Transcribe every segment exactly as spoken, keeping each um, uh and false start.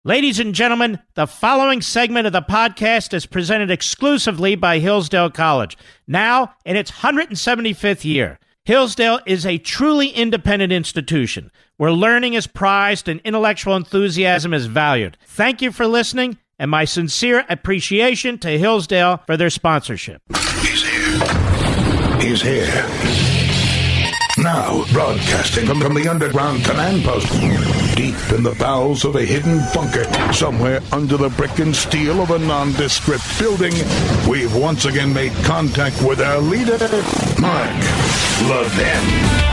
Ladies and gentlemen, the following segment of the podcast is presented exclusively by Hillsdale College, now in its one hundred seventy-fifth year. Hillsdale is a truly independent institution where learning is prized and intellectual enthusiasm is valued. Thank you for listening, and my sincere appreciation to Hillsdale for their sponsorship. He's here. He's here. Now, broadcasting from, from the underground command post, deep in the bowels of a hidden bunker, somewhere under the brick and steel of a nondescript building, we've once again made contact with our leader, Mark Levin.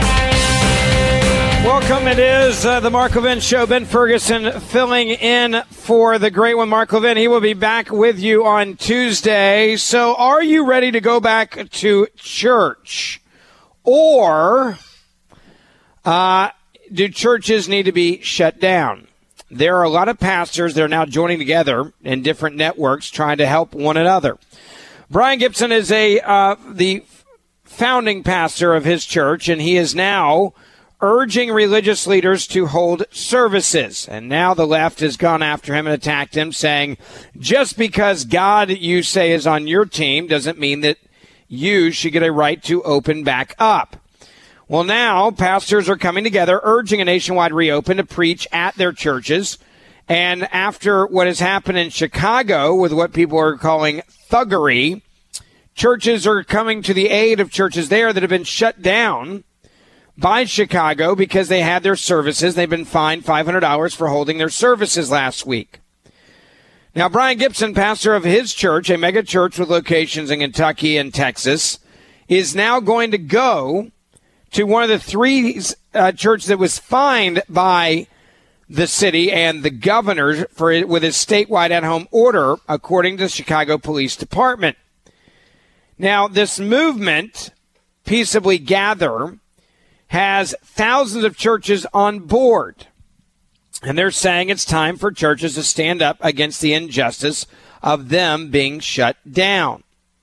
Welcome. It is uh, the Mark Levin Show. Ben Ferguson filling in for the great one, Mark Levin. He will be back with you on Tuesday. So are you ready to go back to church? Or uh, do churches need to be shut down? There are a lot of pastors that are now joining together in different networks trying to help one another. Brian Gibson is a uh, the founding pastor of his church, and he is now urging religious leaders to hold services. And now the left has gone after him and attacked him, saying, just because God, you say, is on your team doesn't mean that you should get a right to open back up. Well, now pastors are coming together, urging a nationwide reopen to preach at their churches. And after what has happened in Chicago with what people are calling thuggery, churches are coming to the aid of churches there that have been shut down by Chicago because they had their services. They've been fined five hundred dollars for holding their services last week. Now, Brian Gibson, pastor of his church, a mega church with locations in Kentucky and Texas, is now going to go to one of the three uh, churches that was fined by the city and the governor for it, with his statewide at-home order, according to the Chicago Police Department. Now, this movement, Peaceably Gather, has thousands of churches on board. And they're saying it's time for churches to stand up against the injustice of them being shut down.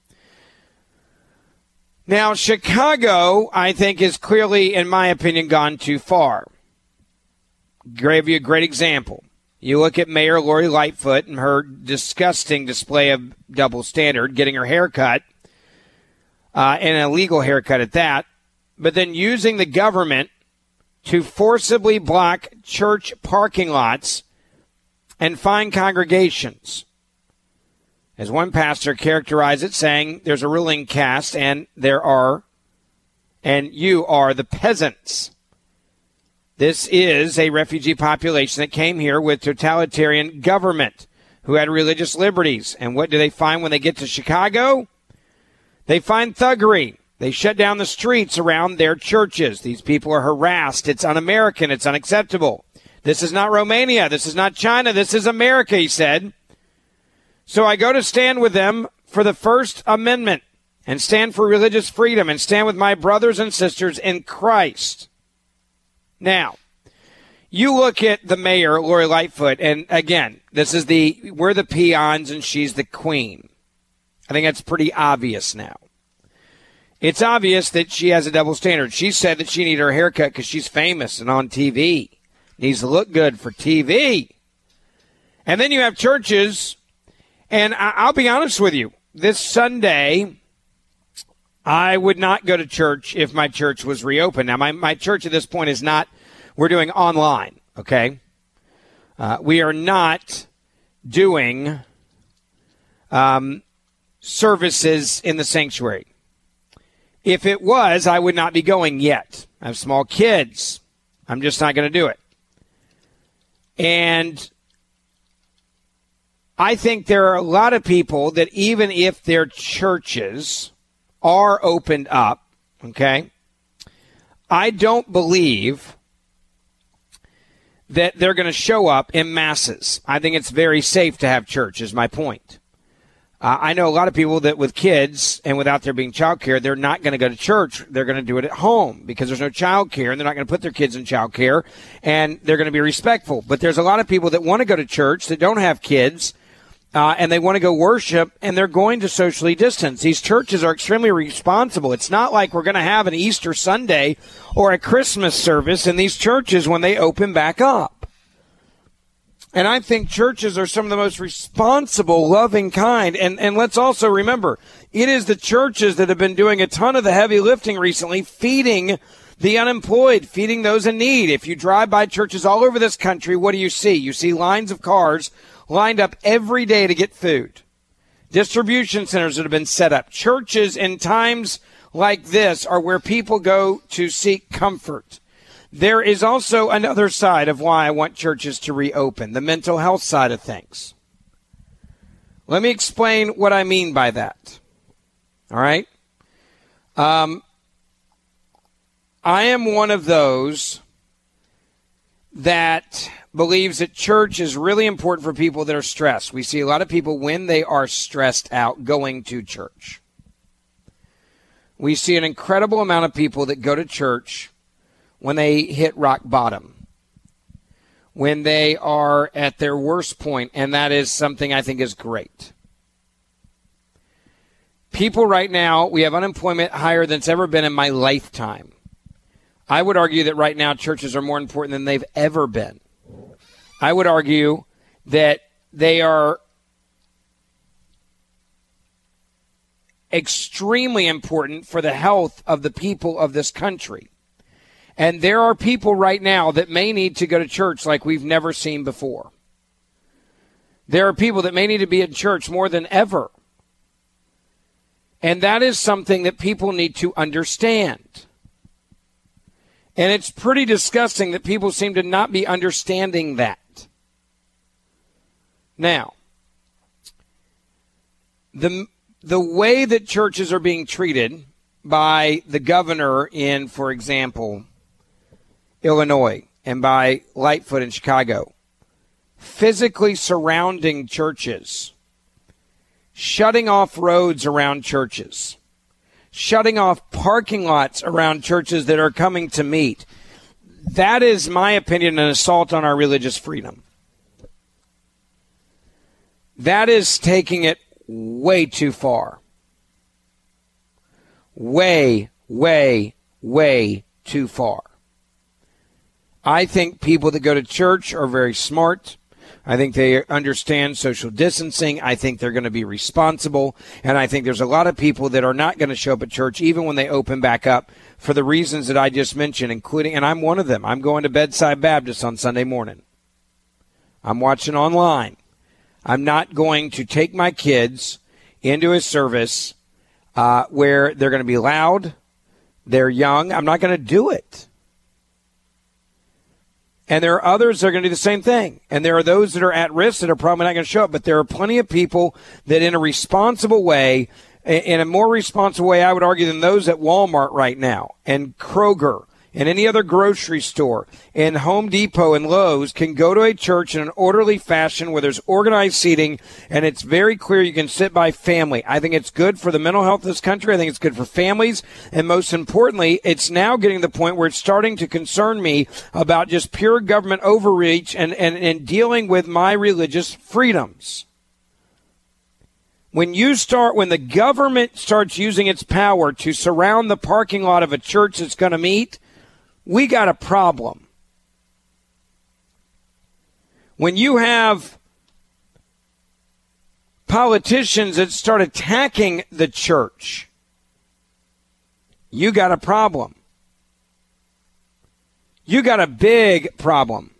Now, Chicago, I think, is clearly, in my opinion, gone too far. Give you a great example. You look at Mayor Lori Lightfoot and her disgusting display of double standard, getting her hair cut, uh, and an illegal haircut at that, but then using the government to forcibly block church parking lots and fine congregations. As one pastor characterized it, saying there's a ruling caste and there are, and you are the peasants. This is a refugee population that came here with totalitarian government who had religious liberties. And what do they find when they get to Chicago? They find thuggery. They shut down the streets around their churches. These people are harassed. It's un-American. It's unacceptable. This is not Romania. This is not China. This is America, he said. So I go to stand with them for the First Amendment and stand for religious freedom and stand with my brothers and sisters in Christ. Now, you look at the mayor, Lori Lightfoot, and again, this is the, we're the peons and she's the queen. I think that's pretty obvious now. It's obvious that she has a double standard. She said that she needed her haircut because she's famous and on T V. Needs to look good for T V. And then you have churches, and I'll be honest with you. This Sunday, I would not go to church if my church was reopened. Now, my, my church at this point is not, we're doing online, okay? Uh, we are not doing um, services in the sanctuary. If it was, I would not be going yet. I have small kids. I'm just not going to do it. And I think there are a lot of people that even if their churches are opened up, okay, I don't believe that they're going to show up in masses. I think it's very safe to have church, is my point. Uh, I know a lot of people that with kids and without there being child care, they're not going to go to church. They're going to do it at home because there's no child care, and they're not going to put their kids in child care, and they're going to be respectful. But there's a lot of people that want to go to church that don't have kids, uh, and they want to go worship, and they're going to socially distance. These churches are extremely responsible. It's not like we're going to have an Easter Sunday or a Christmas service in these churches when they open back up. And I think churches are some of the most responsible, loving kind. And, and let's also remember, it is the churches that have been doing a ton of the heavy lifting recently, feeding the unemployed, feeding those in need. If you drive by churches all over this country, what do you see? You see lines of cars lined up every day to get food. Distribution centers that have been set up. Churches in times like this are where people go to seek comfort. There is also another side of why I want churches to reopen, the mental health side of things. Let me explain what I mean by that. All right? Um, I am one of those that believes that church is really important for people that are stressed. We see a lot of people when they are stressed out going to church. We see an incredible amount of people that go to church when they hit rock bottom, when they are at their worst point, and that is something I think is great. People right now, we have unemployment higher than it's ever been in my lifetime. I would argue that right now churches are more important than they've ever been. I would argue that they are extremely important for the health of the people of this country. And there are people right now that may need to go to church like we've never seen before. There are people that may need to be in church more than ever. And that is something that people need to understand. And it's pretty disgusting that people seem to not be understanding that. Now, the the way that churches are being treated by the governor in, for example, Illinois, and by Lightfoot in Chicago, physically surrounding churches, shutting off roads around churches, shutting off parking lots around churches that are coming to meet. That is, my opinion, an assault on our religious freedom. That is taking it way too far. Way, way, way too far. I think people that go to church are very smart. I think they understand social distancing. I think they're going to be responsible. And I think there's a lot of people that are not going to show up at church even when they open back up for the reasons that I just mentioned, including, and I'm one of them. I'm going to Bedside Baptist on Sunday morning. I'm watching online. I'm not going to take my kids into a service uh, where they're going to be loud, they're young. I'm not going to do it. And there are others that are going to do the same thing. And there are those that are at risk that are probably not going to show up. But there are plenty of people that in a responsible way, in a more responsible way, I would argue, than those at Walmart right now and Kroger and any other grocery store and Home Depot and Lowe's can go to a church in an orderly fashion where there's organized seating and it's very clear you can sit by family. I think it's good for the mental health of this country. I think it's good for families. And most importantly, it's now getting to the point where it's starting to concern me about just pure government overreach and, and, and dealing with my religious freedoms. When you start, when the government starts using its power to surround the parking lot of a church that's going to meet, we got a problem. When you have politicians that start attacking the church, you got a problem. You got a big problem.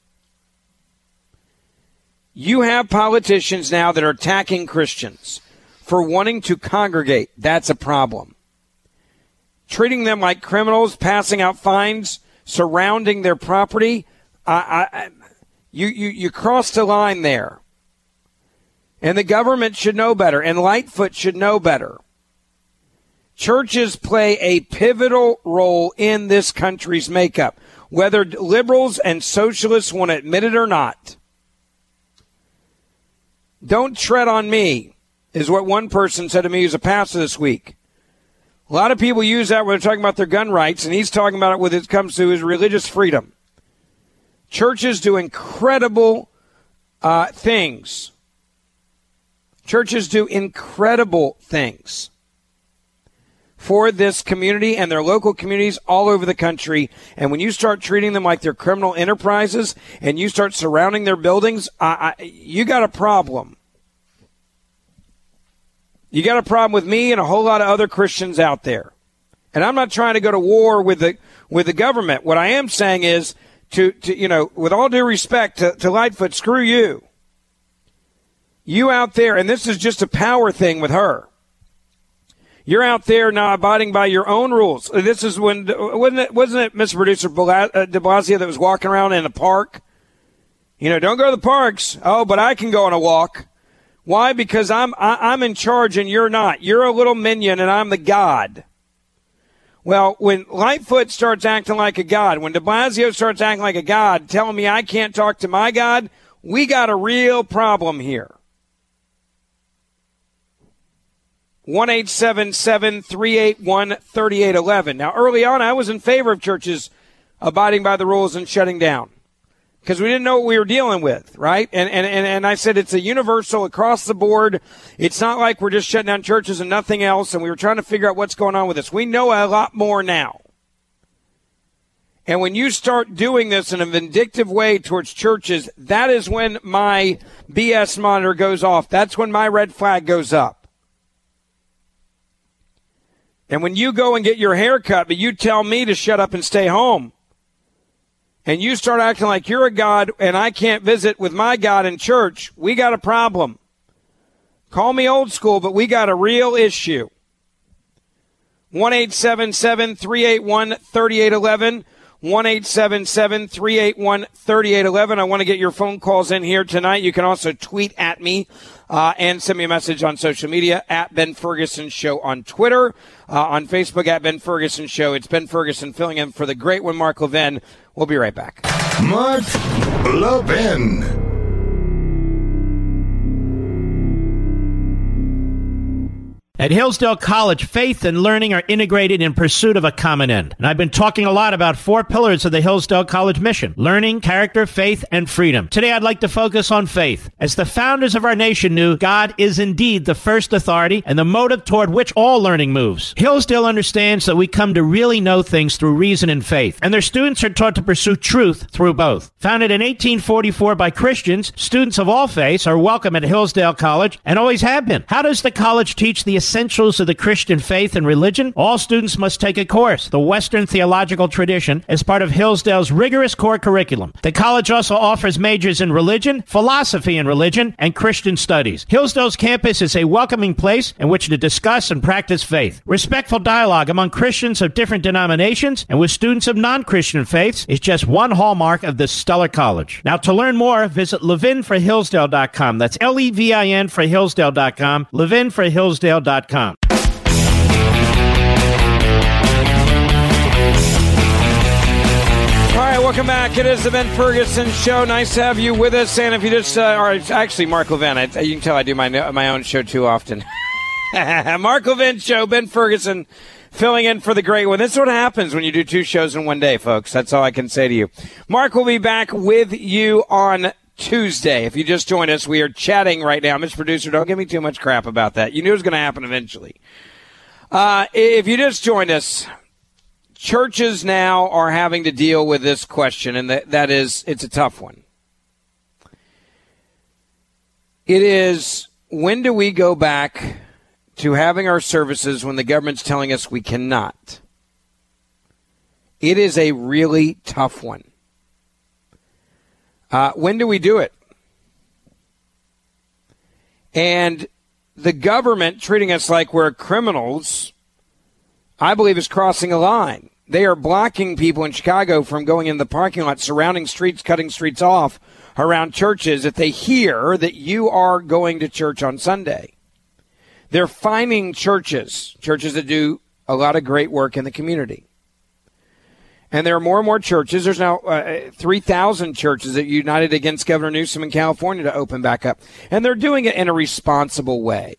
You have politicians now that are attacking Christians for wanting to congregate. That's a problem. Treating them like criminals, passing out fines, surrounding their property. I, I, you, you, you crossed a line there. And the government should know better, and Lightfoot should know better. Churches play a pivotal role in this country's makeup, whether liberals and socialists want to admit it or not. Don't tread on me, is what one person said to me who's a pastor this week. A lot of people use that when they're talking about their gun rights, and he's talking about it when it comes to his religious freedom. Churches do incredible uh, things. Churches do incredible things for this community and their local communities all over the country. And when you start treating them like they're criminal enterprises and you start surrounding their buildings, I, I, you got a problem. You got a problem with me and a whole lot of other Christians out there. And I'm not trying to go to war with the with the government. What I am saying is, to, to you know, with all due respect to, to Lightfoot, screw you. You out there, and this is just a power thing with her. You're out there now abiding by your own rules. This is when, wasn't it, wasn't it Mister Producer de Blasio that was walking around in a park? You know, don't go to the parks. Oh, but I can go on a walk. Why? Because I'm I, I'm in charge and you're not. You're a little minion and I'm the god. Well, when Lightfoot starts acting like a god, when de Blasio starts acting like a god, telling me I can't talk to my God, we got a real problem here. one eight seven seven, three eight one, three eight one one. Now, early on, I was in favor of churches abiding by the rules and shutting down because we didn't know what we were dealing with, right? And, and, and, and I said it's a universal across the board. It's not like we're just shutting down churches and nothing else, and we were trying to figure out what's going on with this. We know a lot more now. And when you start doing this in a vindictive way towards churches, that is when my B S monitor goes off. That's when my red flag goes up. And when you go and get your hair cut, but you tell me to shut up and stay home, and you start acting like you're a god and I can't visit with my God in church, we got a problem. Call me old school, but we got a real issue. one eight seven seven, three eight one, three eight one one. one eight seven seven, three eight one, three eight one one. I want to get your phone calls in here tonight. You can also tweet at me uh, and send me a message on social media at Ben Ferguson Show on Twitter, uh, on Facebook at Ben Ferguson Show. It's Ben Ferguson filling in for the great one, Mark Levin. We'll be right back. Mark Levin. At Hillsdale College, faith and learning are integrated in pursuit of a common end. And I've been talking a lot about four pillars of the Hillsdale College mission: learning, character, faith, and freedom. Today, I'd like to focus on faith. As the founders of our nation knew, God is indeed the first authority and the motive toward which all learning moves. Hillsdale understands that we come to really know things through reason and faith, and their students are taught to pursue truth through both. Founded in eighteen forty-four by Christians, students of all faiths are welcome at Hillsdale College and always have been. How does the college teach the essentials of the Christian faith and religion? All students must take a course, the Western Theological Tradition, as part of Hillsdale's rigorous core curriculum. The college also offers majors in religion, philosophy in religion, and Christian studies. Hillsdale's campus is a welcoming place in which to discuss and practice faith. Respectful dialogue among Christians of different denominations and with students of non-Christian faiths is just one hallmark of this stellar college. Now, to learn more, visit levin for hillsdale dot com. That's L E V I N for hillsdale dot com, levin for hillsdale dot com. All right, welcome back. It is the Ben Ferguson Show. Nice to have you with us. And if you just, uh, or actually, Mark Levin, I, you can tell I do my my own show too often. Mark Levin Show, Ben Ferguson filling in for the great one. This is what happens when you do two shows in one day, folks. That's all I can say to you. Mark will be back with you on Tuesday. If you just joined us, we are chatting right now. Mister Producer, don't give me too much crap about that. You knew it was going to happen eventually. Uh, if you just joined us, churches now are having to deal with this question, and that, that is, it's a tough one. It is, when do we go back to having our services when the government's telling us we cannot? It is a really tough one. Uh, when do we do it? And the government treating us like we're criminals, I believe, is crossing a line. They are blocking people in Chicago from going in the parking lot, surrounding streets, cutting streets off around churches if they hear that you are going to church on Sunday. They're fining churches, churches that do a lot of great work in the community. And there are more and more churches. There's now uh, three thousand churches that united against Governor Newsom in California to open back up. And they're doing it in a responsible way.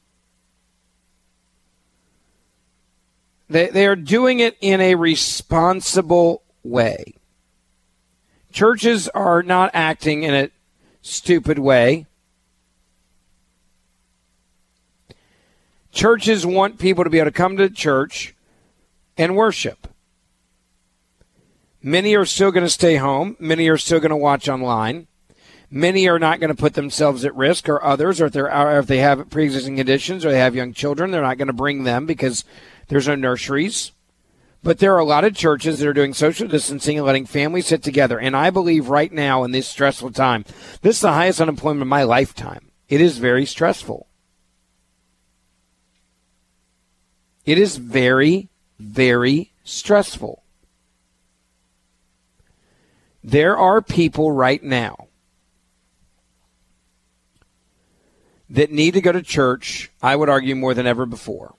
They, they are doing it in a responsible way. Churches are not acting in a stupid way. Churches want people to be able to come to church and worship. Many are still going to stay home. Many are still going to watch online. Many are not going to put themselves at risk, or others, or if, they're, or if they have pre-existing conditions or they have young children, they're not going to bring them because there's no nurseries. But there are a lot of churches that are doing social distancing and letting families sit together. And I believe right now in this stressful time, this is the highest unemployment of my lifetime. It is very stressful. It is very, very stressful. There are people right now that need to go to church, I would argue, more than ever before.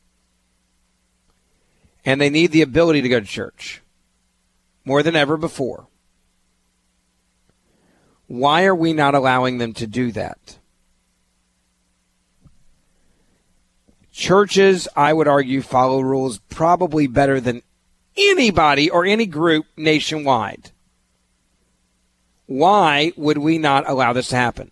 And they need the ability to go to church more than ever before. Why are we not allowing them to do that? Churches, I would argue, follow rules probably better than anybody or any group nationwide. Why would we not allow this to happen?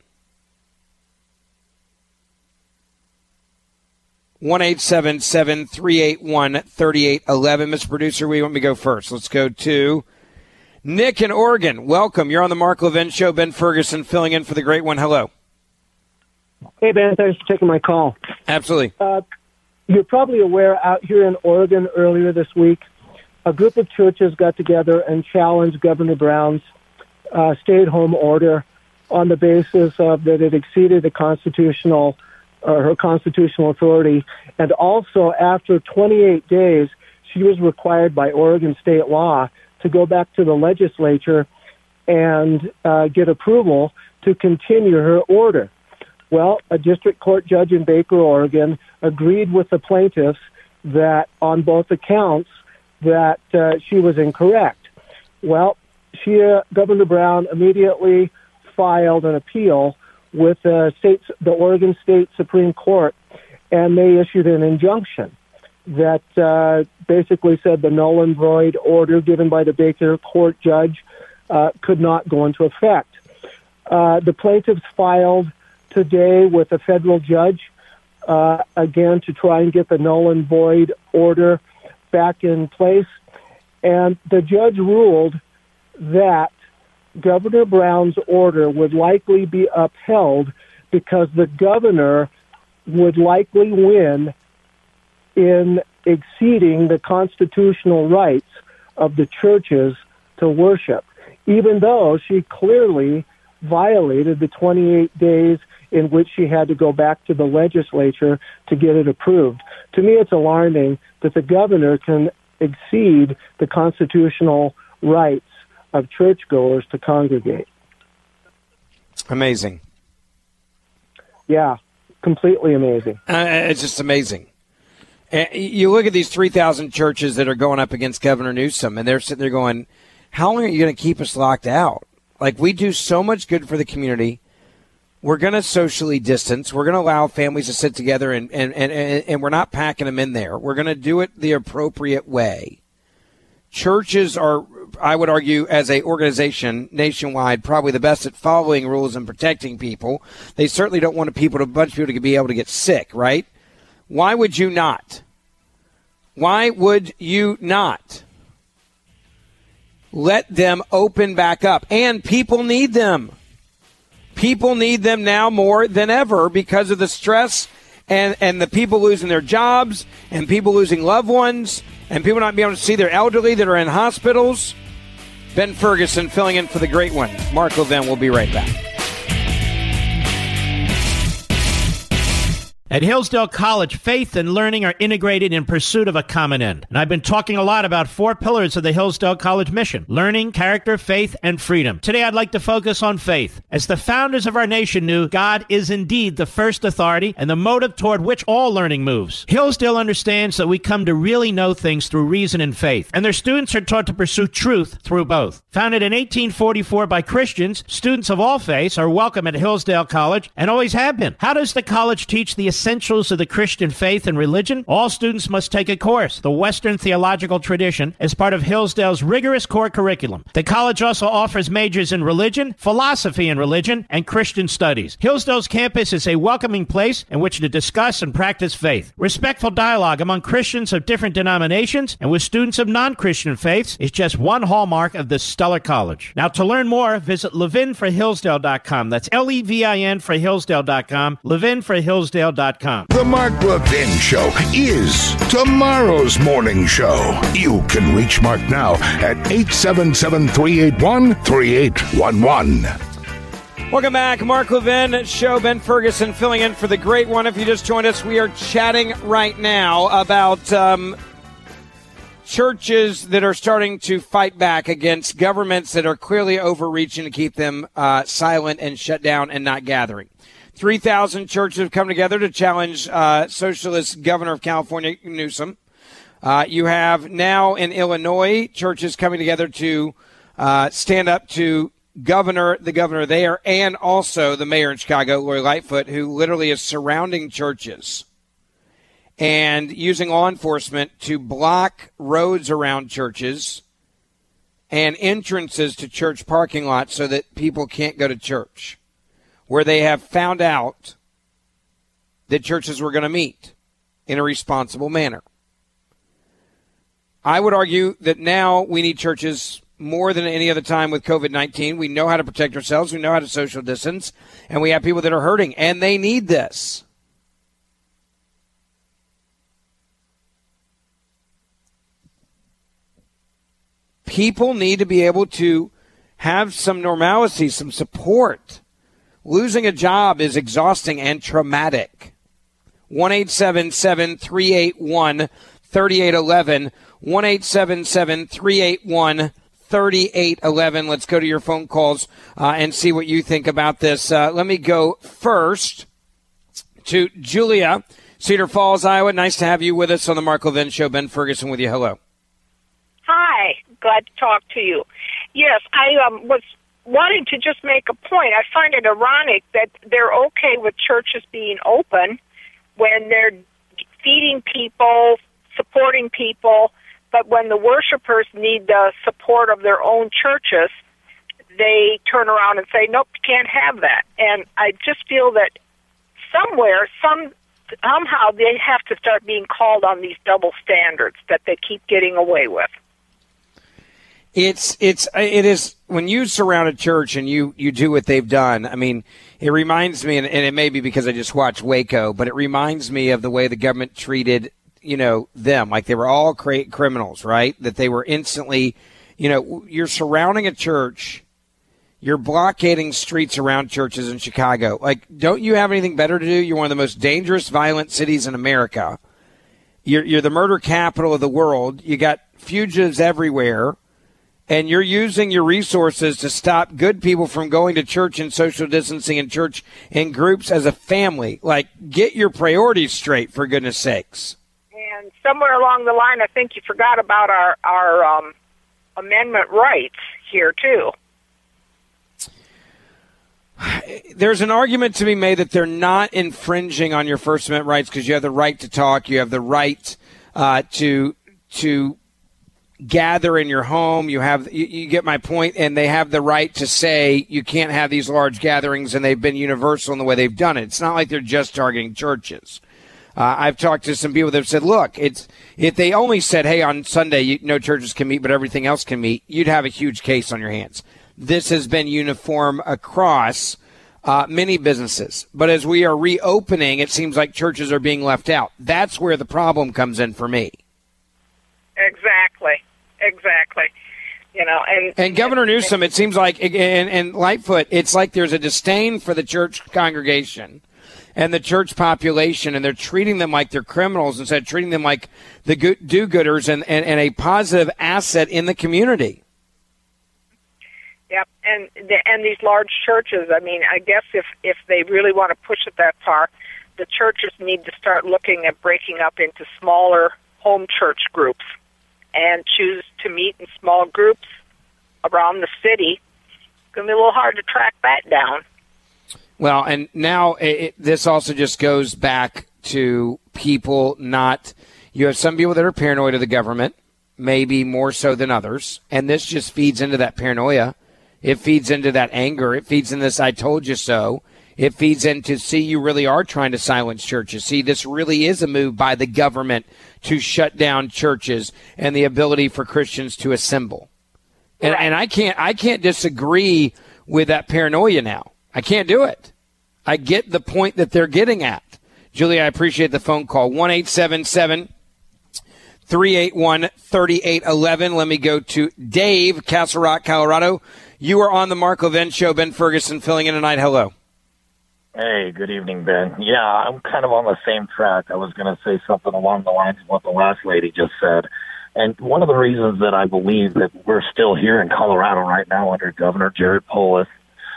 one eight seven seven, three eight one, three eight one one. Mister Producer, we want me to go first. Let's go to Nick in Oregon. Welcome. You're on the Mark Levin Show. Ben Ferguson filling in for the great one. Hello. Hey, Ben. Thanks for taking my call. Absolutely. Uh, you're probably aware out here in Oregon earlier this week, a group of churches got together and challenged Governor Brown's uh, stay-at-home order on the basis of that it exceeded the constitutional or her constitutional authority. And also, after twenty-eight days, she was required by Oregon state law to go back to the legislature and uh, get approval to continue her order. Well, a district court judge in Baker, Oregon, agreed with the plaintiffs that on both accounts that uh, she was incorrect. Well, she, uh, Governor Brown immediately filed an appeal with the state, the Oregon State Supreme Court, and they issued an injunction that uh, basically said the null and void order given by the Baker court judge uh, could not go into effect. Uh, the plaintiffs filed today with a federal judge, uh, again, to try and get the null and void order back in place, and the judge ruled that Governor Brown's order would likely be upheld because the governor would likely win in exceeding the constitutional rights of the churches to worship, even though she clearly violated the twenty-eight days in which she had to go back to the legislature to get it approved. To me, it's alarming that the governor can exceed the constitutional rights of churchgoers to congregate. Amazing. Yeah, completely amazing. Uh, it's just amazing. Uh, you look at these three thousand churches that are going up against Governor Newsom, and they're sitting there going, how long are you going to keep us locked out? Like, we do so much good for the community. We're going to socially distance. We're going to allow families to sit together, and, and, and, and we're not packing them in there. We're going to do it the appropriate way. Churches are, I would argue, as an organization nationwide, probably the best at following rules and protecting people. They certainly don't want people, to, a bunch of people to be able to get sick, right? Why would you not? Why would you not let them open back up? And people need them. People need them now more than ever because of the stress and, and the people losing their jobs and people losing loved ones and people not being able to see their elderly that are in hospitals. Ben Ferguson filling in for the great one. Mark Levin will be right back. At Hillsdale College, faith and learning are integrated in pursuit of a common end. And I've been talking a lot about four pillars of the Hillsdale College mission: learning, character, faith, and freedom. Today, I'd like to focus on faith. As the founders of our nation knew, God is indeed the first authority and the motive toward which all learning moves. Hillsdale understands that we come to really know things through reason and faith, and their students are taught to pursue truth through both. Founded in eighteen forty-four by Christians, students of all faiths are welcome at Hillsdale College and always have been. How does the college teach the Essentials of the Christian Faith and Religion, all students must take a course, The Western Theological Tradition, as part of Hillsdale's rigorous core curriculum. The college also offers majors in religion, philosophy in religion, and Christian studies. Hillsdale's campus is a welcoming place in which to discuss and practice faith. Respectful dialogue among Christians of different denominations and with students of non-Christian faiths is just one hallmark of this stellar college. Now, to learn more, visit levin for hillsdale dot com. That's L E V I N for hillsdale dot com, levin for hillsdale dot com. The Mark Levin Show is tomorrow's morning show. You can reach Mark now at eight seven seven, three eight one, three eight one one. Welcome back. Mark Levin Show. Ben Ferguson filling in for the great one. If you just joined us, we are chatting right now about um, churches that are starting to fight back against governments that are clearly overreaching to keep them uh, silent and shut down and not gathering. three thousand churches have come together to challenge uh, socialist governor of California, Newsom. Uh, you have now in Illinois churches coming together to uh, stand up to governor, the governor there, and also the mayor in Chicago, Lori Lightfoot, who literally is surrounding churches and using law enforcement to block roads around churches and entrances to church parking lots so that people can't go to church, where they have found out that churches were going to meet in a responsible manner. I would argue that now we need churches more than any other time with covid nineteen. We know how to protect ourselves. We know how to social distance. And we have people that are hurting, and they need this. People need to be able to have some normalcy, some support. Losing a job is exhausting and traumatic. one eight seven seven, three eight one, three eight one one. one eight seven seven, three eight one, three eight one one. Let's go to your phone calls uh, and see what you think about this. Uh, let me go first to Julia, Cedar Falls, Iowa. Nice to have you with us on the Mark Levin Show. Ben Ferguson with you. Hello. Hi. Glad to talk to you. Yes, I um, was wanting to just make a point. I find it ironic that they're okay with churches being open when they're feeding people, supporting people, but when the worshipers need the support of their own churches, they turn around and say, nope, you can't have that. And I just feel that somewhere, some somehow they have to start being called on these double standards that they keep getting away with. It's it's it is when you surround a church and you, you do what they've done. I mean, it reminds me, and, and it may be because I just watched Waco, but it reminds me of the way the government treated, you know, them, like they were all cra- criminals, right? That they were instantly, you know, you're surrounding a church, you're blockading streets around churches in Chicago. Like, don't you have anything better to do? You're one of the most dangerous, violent cities in America. You're you're the murder capital of the world. You got fugitives everywhere. And you're using your resources to stop good people from going to church and social distancing and church in groups as a family. Like, get your priorities straight, for goodness sakes. And somewhere along the line, I think you forgot about our, our um, amendment rights here, too. There's an argument to be made that they're not infringing on your First Amendment rights because you have the right to talk, you have the right uh, to to gather in your home. You have, you, you get my point, and they have the right to say you can't have these large gatherings, and they've been universal in the way they've done it. It's not like they're just targeting churches. Uh, I've talked to some people that have said, look, it's if they only said, hey, on Sunday, you, no churches can meet, but everything else can meet, you'd have a huge case on your hands. This has been uniform across uh, many businesses. But as we are reopening, it seems like churches are being left out. That's where the problem comes in for me. Exactly. Exactly. You know, and and Governor Newsom, it seems like, and, and Lightfoot, it's like there's a disdain for the church congregation and the church population, and they're treating them like they're criminals instead of treating them like the good, do-gooders and, and, and a positive asset in the community. Yep, and the, and these large churches, I mean, I guess if, if they really want to push it that far, the churches need to start looking at breaking up into smaller home church groups and choose to meet in small groups around the city. It's going to be a little hard to track that down. Well, and now it, this also just goes back to people not – you have some people that are paranoid of the government, maybe more so than others, and this just feeds into that paranoia. It feeds into that anger. It feeds into this I told you so. It feeds into, see, you really are trying to silence churches. See, this really is a move by the government to shut down churches and the ability for Christians to assemble. And, right. and I can't I can't disagree with that paranoia now. I can't do it. I get the point that they're getting at. Julie, I appreciate the phone call. one eight seven seven, three eight one, three eight one one. Let me go to Dave, Castle Rock, Colorado. You are on the Mark Levin Show. Ben Ferguson filling in tonight. Hello. Hey, good evening, Ben. Yeah, I'm kind of on the same track. I was going to say something along the lines of what the last lady just said. And one of the reasons that I believe that we're still here in Colorado right now under Governor Jared Polis,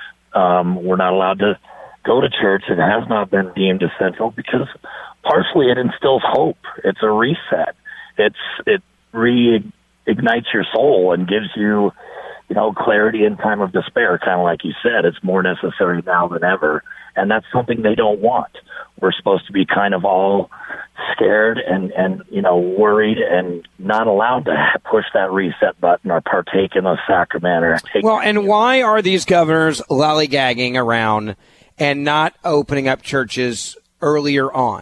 um, we're not allowed to go to church. It has not been deemed essential because partially it instills hope. It's a reset. It's it reignites your soul and gives you, you know, clarity in time of despair. Kind of like you said, it's more necessary now than ever. And that's something they don't want. We're supposed to be kind of all scared and, and you know, worried and not allowed to push that reset button or partake in the sacrament. Or take well, and why are these governors lollygagging around and not opening up churches earlier on?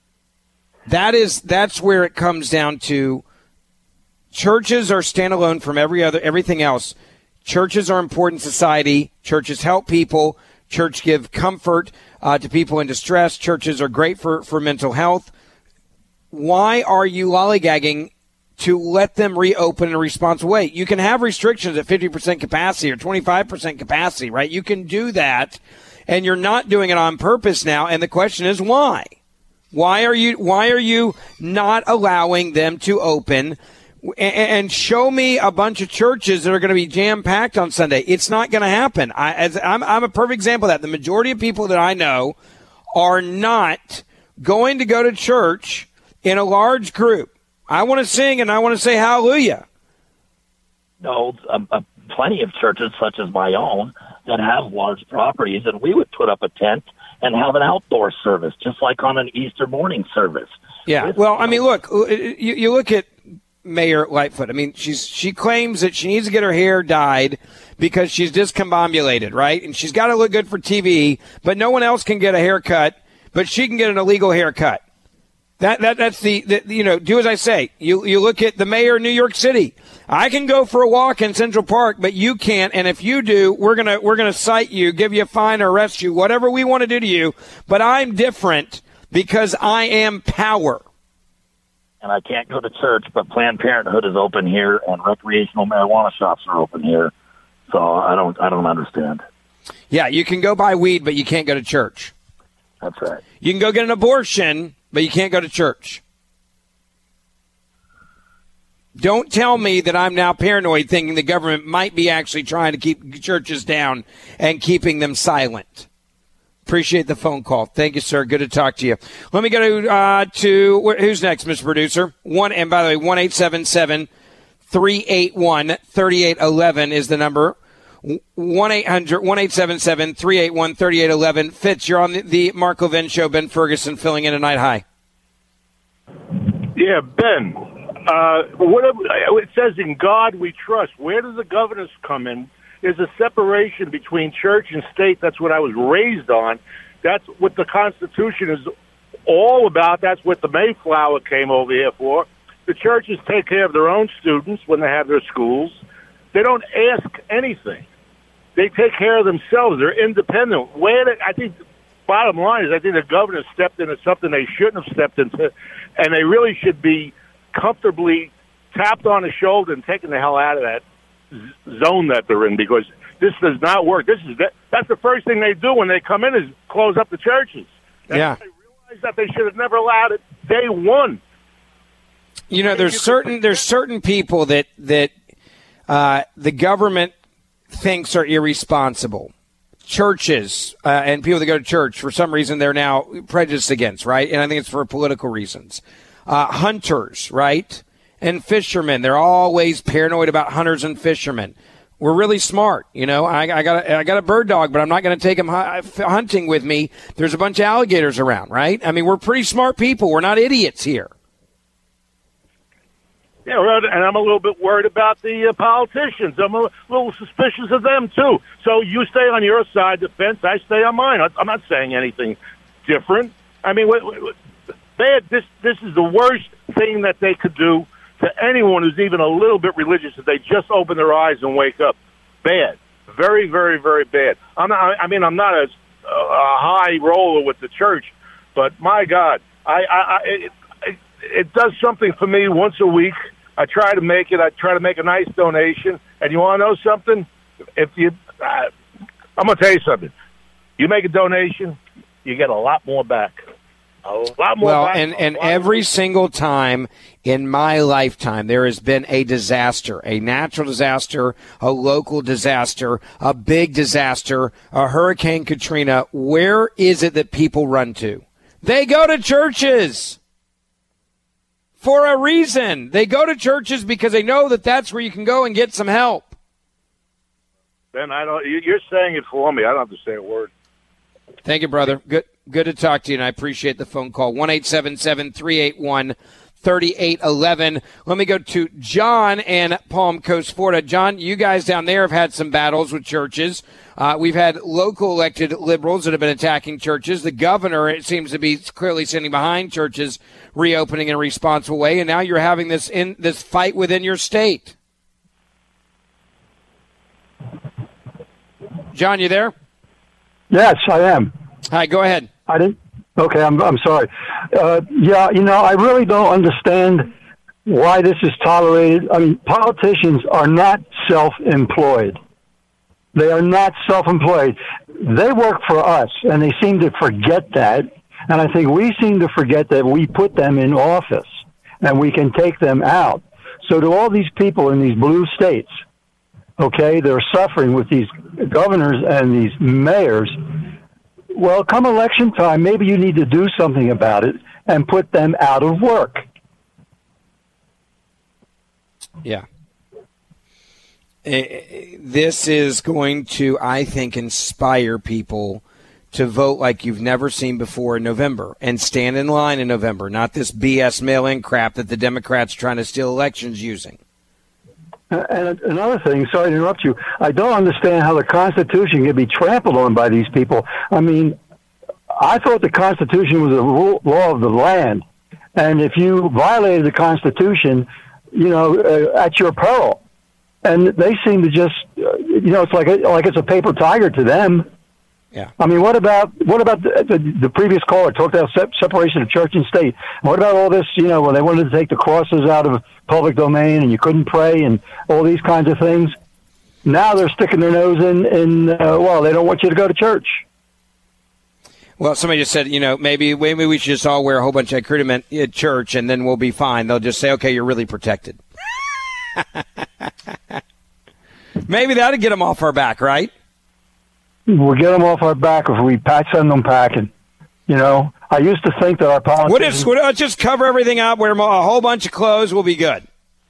That is, that's where it comes down to. Churches are standalone from every other everything else. Churches are important in society. Churches help people. Church give comfort uh, to people in distress. Churches are great for, for mental health. Why are you lollygagging to let them reopen in a responsible way? You can have restrictions at fifty percent capacity or twenty-five percent capacity, right? You can do that, and you're not doing it on purpose now. And the question is why? Why are you why are you not allowing them to open? And show me a bunch of churches that are going to be jam-packed on Sunday. It's not going to happen. I, as, I'm, I'm a perfect example of that. The majority of people that I know are not going to go to church in a large group. I want to sing and I want to say hallelujah. No, uh, uh, plenty of churches, such as my own, that have large properties, and we would put up a tent and have an outdoor service, just like on an Easter morning service. Yeah, well, I mean, look, you, you look at Mayor Lightfoot. I mean, she's she claims that she needs to get her hair dyed because she's discombobulated, right? And she's got to look good for T V, but no one else can get a haircut, but she can get an illegal haircut. That that that's the, the you know, do as I say. You you look at the mayor of New York City. I can go for a walk in Central Park, but you can't. And if you do, we're gonna we're gonna cite you, give you a fine, arrest you, whatever we want to do to you. But I'm different because I am power. And I can't go to church, but Planned Parenthood is open here, and recreational marijuana shops are open here. So I don't, I don't understand. Yeah, you can go buy weed, but you can't go to church. That's right. You can go get an abortion, but you can't go to church. Don't tell me that I'm now paranoid, thinking the government might be actually trying to keep churches down and keeping them silent. Appreciate the phone call. Thank you, sir. Good to talk to you. Let me go to, uh, to who's next, Mister Producer? One, and by the way, one eight seven seven, three eight one, three eight one one is the number. one eight hundred, one eight seven seven, three eight one, three eight one one. Fitz, you're on the, the Mark Levin Show. Ben Ferguson filling in tonight. Hi. Yeah, Ben. Uh, whatever, it says in God we trust. Where does the governors come in? There's a separation between church and state. That's what I was raised on. That's what the Constitution is all about. That's what the Mayflower came over here for. The churches take care of their own students when they have their schools. They don't ask anything. They take care of themselves. They're independent. Where they, I think, bottom line is, I think the governor stepped into something they shouldn't have stepped into, and they really should be comfortably tapped on the shoulder and taken the hell out of that zone that they're in, because this does not work. This is that, that's the first thing they do when they come in is close up the churches. That's yeah. They realize that they should have never allowed it day one. You know, there's certain there's certain people that that uh, the government thinks are irresponsible. Churches uh, and people that go to church, for some reason, they're now prejudiced against, right? And I think it's for political reasons. Uh, hunters, right? And fishermen. They're always paranoid about hunters and fishermen. We're really smart. You know, I, I got a, I got a bird dog, but I'm not going to take him hu- hunting with me. There's a bunch of alligators around, right? I mean, we're pretty smart people. We're not idiots here. Yeah, well, and I'm a little bit worried about the uh, politicians. I'm a little suspicious of them, too. So you stay on your side of the fence, I stay on mine. I'm not saying anything different. I mean, they had, this, this is the worst thing that they could do to anyone who's even a little bit religious, if they just open their eyes and wake up. Bad. Very, very, very bad. I'm not, I mean, I'm not a, a high roller with the church, but my God, I, I, I it, it, it does something for me once a week. I try to make it. I try to make a nice donation. And you want to know something? If you, uh, I'm going to tell you something. You make a donation, you get a lot more back. A lot more well, back, and, and every single time in my lifetime there has been a disaster, a natural disaster, a local disaster, a big disaster, a Hurricane Katrina. Where is it that people run to? They go to churches for a reason. They go to churches because they know that that's where you can go and get some help. Ben, I don't. You're saying it for me. I don't have to say a word. Thank you, brother. Good good to talk to you, and I appreciate the phone call. one eight seven seven, three eight one, three eight one one. Let me go to John in Palm Coast, Florida. John, you guys down there have had some battles with churches. Uh, we've had local elected liberals that have been attacking churches. The governor, it seems to be clearly standing behind churches reopening in a responsible way, and now you're having this in this fight within your state. John, you there? Yes, I am. Hi, go ahead. I didn't. Okay, I'm. I'm sorry. Uh, yeah, you know, I really don't understand why this is tolerated. I mean, politicians are not self-employed. They are not self-employed. They work for us, and they seem to forget that. And I think we seem to forget that we put them in office, and we can take them out. So to all these people in these blue states, okay, they're suffering with these governors and these mayors. Well, come election time, maybe you need to do something about it and put them out of work. Yeah. This is going to, I think, inspire people to vote like you've never seen before in November and stand in line in November, not this B S mail-in crap that the Democrats are trying to steal elections using. And another thing, sorry to interrupt you, I don't understand how the Constitution can be trampled on by these people. I mean, I thought the Constitution was a rule, law of the land, and if you violated the Constitution, you know, uh, at your peril. And they seem to just, uh, you know, it's like a, like it's a paper tiger to them. Yeah. I mean, what about what about the, the, the previous caller talked about se- separation of church and state? What about all this, you know, when they wanted to take the crosses out of public domain and you couldn't pray and all these kinds of things? Now they're sticking their nose in, in uh, well, they don't want you to go to church. Well, somebody just said, you know, maybe maybe we should just all wear a whole bunch of accoutrement at church and then we'll be fine. They'll just say, okay, you're really protected. Maybe that'll get them off our back, right? We'll get them off our back if we send them packing. You know, I used to think that our politicians... What if, what, let's just cover everything up, wear a whole bunch of clothes, we'll be good.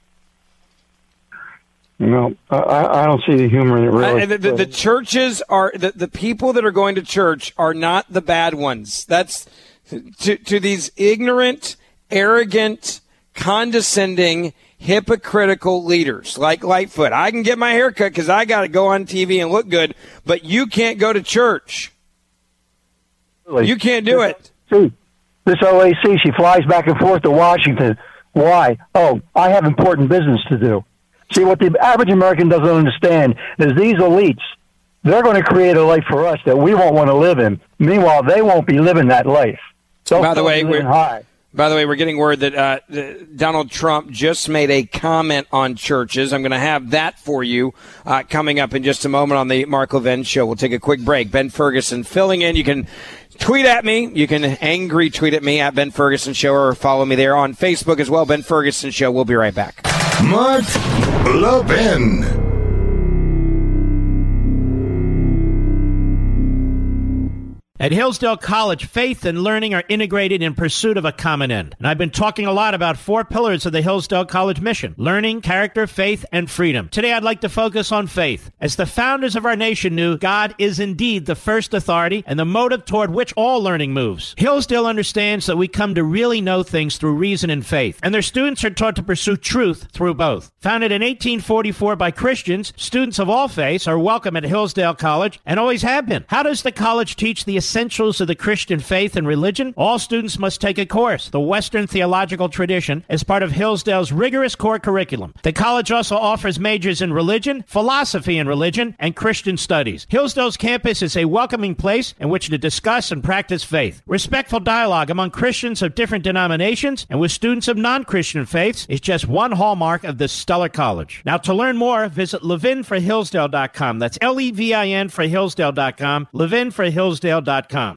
You know, I, I don't see the humor in it, really. Uh, the, the, the churches are... The, the people that are going to church are not the bad ones. That's... To, to these ignorant, arrogant, condescending, hypocritical leaders like Lightfoot. I can get my hair cut because I got to go on T V and look good, but you can't go to church. Really? You can't do it. See, this O A C, she flies back and forth to Washington. Why? Oh, I have important business to do. See, what the average American doesn't understand is these elites, they're going to create a life for us that we won't want to live in. Meanwhile, they won't be living that life. So by the way, we're high. By the way, we're getting word that uh, Donald Trump just made a comment on churches. I'm going to have that for you uh, coming up in just a moment on the Mark Levin Show. We'll take a quick break. Ben Ferguson filling in. You can tweet at me. You can angry tweet at me at Ben Ferguson Show or follow me there on Facebook as well. Ben Ferguson Show. We'll be right back. Mark Levin. At Hillsdale College, faith and learning are integrated in pursuit of a common end. And I've been talking a lot about four pillars of the Hillsdale College mission: learning, character, faith, and freedom. Today, I'd like to focus on faith. As the founders of our nation knew, God is indeed the first authority and the motive toward which all learning moves. Hillsdale understands that we come to really know things through reason and faith, and their students are taught to pursue truth through both. Founded in eighteen forty-four by Christians, students of all faiths are welcome at Hillsdale College and always have been. How does the college teach the essentials of the Christian faith and religion? All students must take a course, the Western Theological Tradition, as part of Hillsdale's rigorous core curriculum. The college also offers majors in religion, philosophy and religion, and Christian studies. Hillsdale's campus is a welcoming place in which to discuss and practice faith. Respectful dialogue among Christians of different denominations and with students of non-Christian faiths is just one hallmark of this stellar college. Now, to learn more, visit levin for hillsdale dot com. That's L E V I N for hillsdale dot com, levin for hillsdale dot com.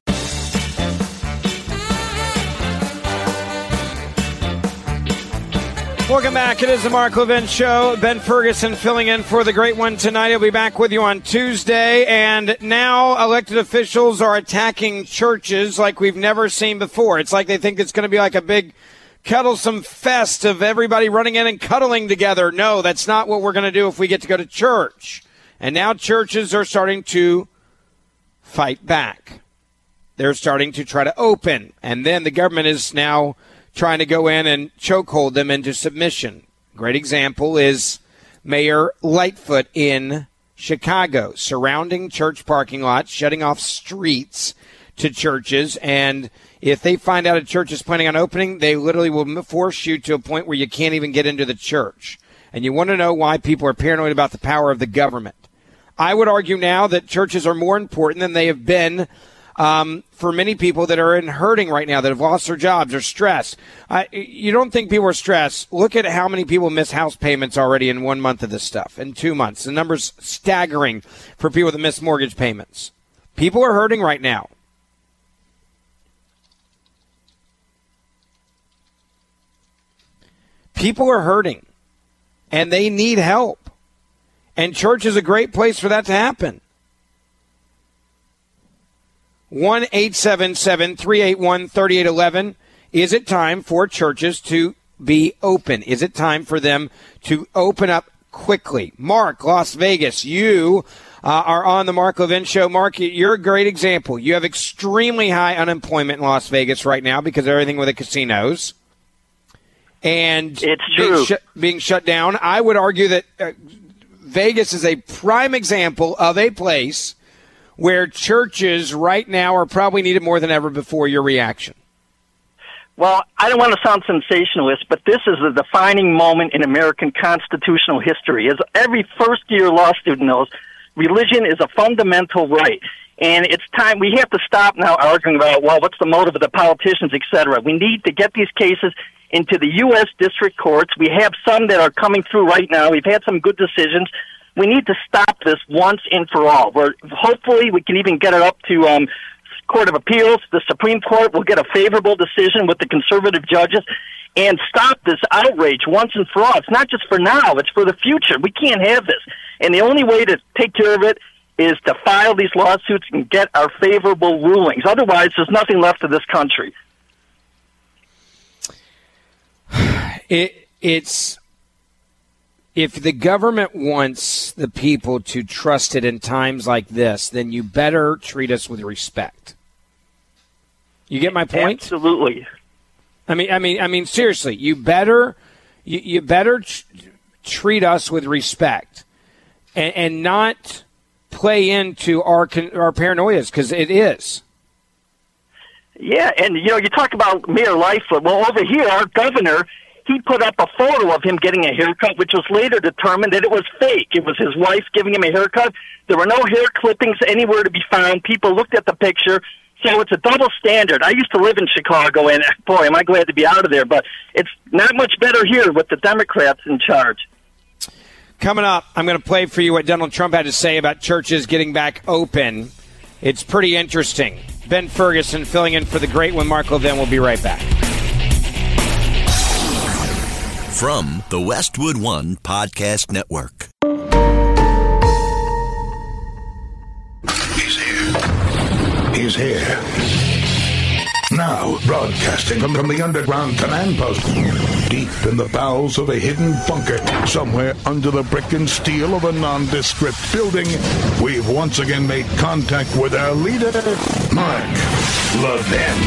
Welcome back. It is the Mark Levin Show. Ben Ferguson filling in for the great one tonight. He'll be back with you on Tuesday. And now elected officials are attacking churches like we've never seen before. It's like they think it's going to be like a big cuddlesome fest of everybody running in and cuddling together. No, that's not what we're going to do if we get to go to church. And now churches are starting to fight back. They're starting to try to open. And then the government is now trying to go in and chokehold them into submission. Great example is Mayor Lightfoot in Chicago, surrounding church parking lots, shutting off streets to churches. And if they find out a church is planning on opening, they literally will force you to a point where you can't even get into the church. And you want to know why people are paranoid about the power of the government. I would argue now that churches are more important than they have been Um, for many people that are in hurting right now, that have lost their jobs or stressed. I, you don't think people are stressed? Look at how many people miss house payments already in one month of this stuff, in two months. The number's staggering for people that miss mortgage payments. People are hurting right now. People are hurting, and they need help. And church is a great place for that to happen. one eight seven seven, three eight one, three eight one one. Is it time for churches to be open? Is it time for them to open up quickly? Mark, Las Vegas, you uh, are on the Mark Levin Show. Mark, you're a great example. You have extremely high unemployment in Las Vegas right now because of everything with the casinos. And it's being, true. sh- being shut down. I would argue that uh, Vegas is a prime example of a place where churches right now are probably needed more than ever before. Your reaction? Well, I don't want to sound sensationalist, but this is a defining moment in American constitutional history. As every first-year law student knows, religion is a fundamental right. And it's time, we have to stop now arguing about, well, what's the motive of the politicians, et cetera. We need to get these cases into the U S district courts. We have some that are coming through right now. We've had some good decisions. We need to stop this once and for all. We're, hopefully we can even get it up to um, Court of Appeals. The Supreme Court will get a favorable decision with the conservative judges and stop this outrage once and for all. It's not just for now. It's for the future. We can't have this. And the only way to take care of it is to file these lawsuits and get our favorable rulings. Otherwise, there's nothing left of this country. It, it's... If the government wants the people to trust it in times like this, then you better treat us with respect. You get my point? Absolutely. I mean, I mean, I mean, seriously, you better, you, you better tr- treat us with respect, and, and not play into our our paranoias, because it is. Yeah, and you know, you talk about Mayor Lightfoot. Well, over here, our governor, he put up a photo of him getting a haircut, which was later determined that it was fake. It was his wife giving him a haircut. There were no hair clippings anywhere to be found. People looked at the picture. So it's a double standard. I used to live in Chicago, and boy, am I glad to be out of there. But it's not much better here with the Democrats in charge. Coming up, I'm going to play for you what Donald Trump had to say about churches getting back open. It's pretty interesting. Ben Ferguson filling in for the great one, Mark Levin. We'll be right back. From the Westwood One Podcast Network. He's here. He's here. Now, broadcasting from, from the underground command post, deep in the bowels of a hidden bunker, somewhere under the brick and steel of a nondescript building, we've once again made contact with our leader, Mark Levin.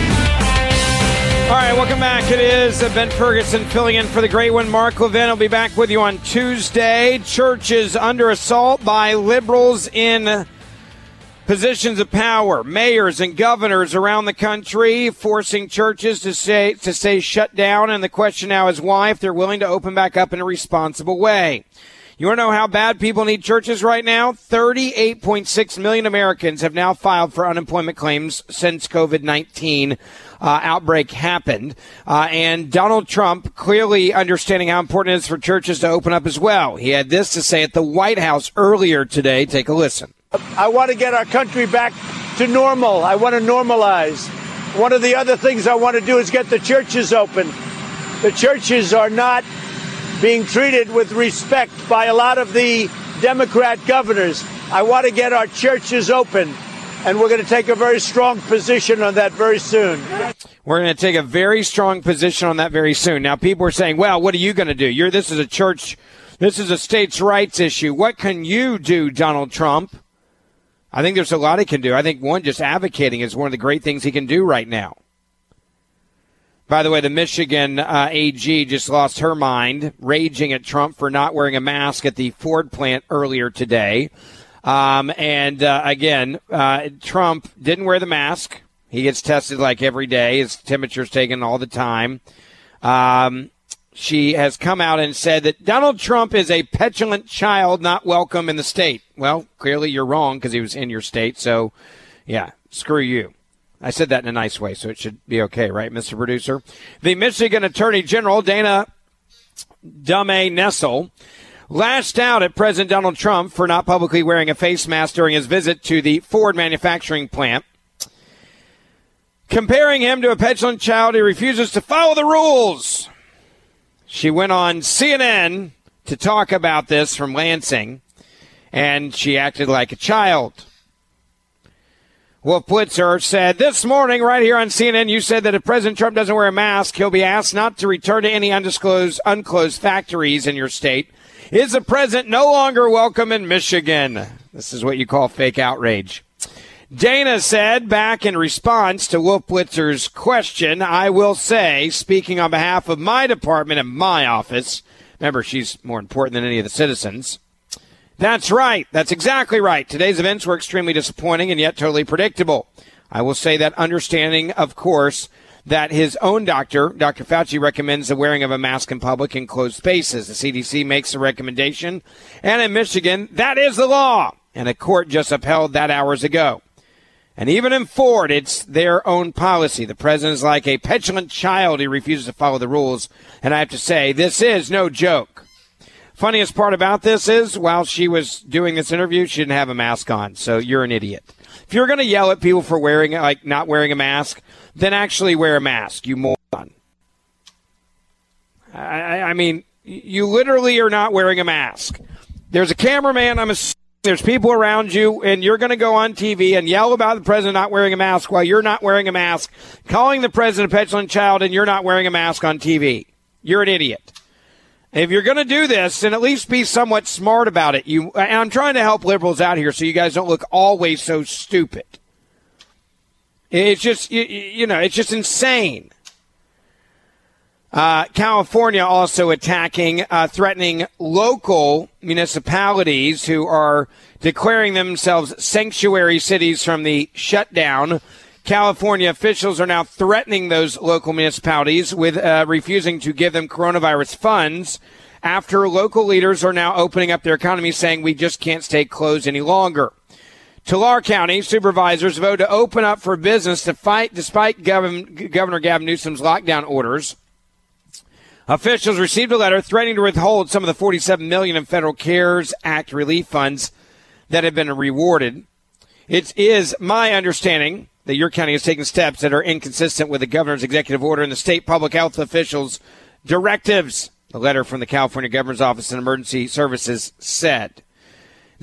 All right, welcome back. It is Ben Ferguson filling in for the great one, Mark Levin. I'll be back with you on Tuesday. Churches under assault by liberals in positions of power, mayors and governors around the country forcing churches to say to stay shut down, and the question now is why, if they're willing to open back up in a responsible way. You want to know how bad people need churches right now? thirty-eight point six million Americans have now filed for unemployment claims since COVID nineteen uh, outbreak happened. Uh, and Donald Trump clearly understanding how important it is for churches to open up as well. He had this to say at the White House earlier today. Take a listen. I want to get our country back to normal. I want to normalize. One of the other things I want to do is get the churches open. The churches are not being treated with respect by a lot of the Democrat governors. I want to get our churches open, and we're going to take a very strong position on that very soon. We're going to take a very strong position on that very soon. Now, people are saying, well, what are you going to do? You're, this is a church, this is a states' rights issue. What can you do, Donald Trump? I think there's a lot he can do. I think, one, just advocating is one of the great things he can do right now. By the way, the Michigan uh, A G just lost her mind, raging at Trump for not wearing a mask at the Ford plant earlier today. Um, and, uh, again, uh, Trump didn't wear the mask. He gets tested like every day. His temperature's taken all the time. Um, she has come out and said that Donald Trump is a petulant child not welcome in the state. Well, clearly you're wrong because he was in your state. So, yeah, screw you. I said that in a nice way, so it should be okay, right, Mister Producer? The Michigan Attorney General, Dana Dume Nessel, lashed out at President Donald Trump for not publicly wearing a face mask during his visit to the Ford manufacturing plant, comparing him to a petulant child who refuses to follow the rules. She went on C N N to talk about this from Lansing, and she acted like a child. Wolf Blitzer said, this morning right here on C N N, you said that if President Trump doesn't wear a mask, he'll be asked not to return to any undisclosed, unclosed factories in your state. Is the president no longer welcome in Michigan? This is what you call fake outrage. Dana said back in response to Wolf Blitzer's question, I will say, speaking on behalf of my department and my office, remember, she's more important than any of the citizens. That's right. That's exactly right. Today's events were extremely disappointing and yet totally predictable. I will say that understanding, of course, that his own doctor, Doctor Fauci, recommends the wearing of a mask in public in closed spaces. The C D C makes a recommendation, and in Michigan, that is the law, and a court just upheld that hours ago. And even in Ford, it's their own policy. The president is like a petulant child. He refuses to follow the rules, and I have to say, this is no joke. Funniest part about this is, while she was doing this interview, she didn't have a mask on, so you're an idiot. If you're going to yell at people for wearing, like, not wearing a mask, then actually wear a mask, you moron. I, I mean, you literally are not wearing a mask. There's a cameraman, I'm assuming there's people around you, and you're going to go on T V and yell about the president not wearing a mask while you're not wearing a mask, calling the president a petulant child, and you're not wearing a mask on T V. You're an idiot. If you're going to do this, then at least be somewhat smart about it. You, and I'm trying to help liberals out here so you guys don't look always so stupid. It's just, you, you know, it's just insane. Uh, California also attacking, uh, threatening local municipalities who are declaring themselves sanctuary cities from the shutdown. California officials are now threatening those local municipalities with uh, refusing to give them coronavirus funds after local leaders are now opening up their economies, saying we just can't stay closed any longer. Tulare County supervisors vote to open up for business to fight, despite Governor, Governor Gavin Newsom's lockdown orders. Officials received a letter threatening to withhold some of the forty-seven million dollars in federal CARES Act relief funds that have been rewarded. It is my understanding that your county has taken steps that are inconsistent with the governor's executive order and the state public health officials' directives, the letter from the California Governor's Office of Emergency Services said.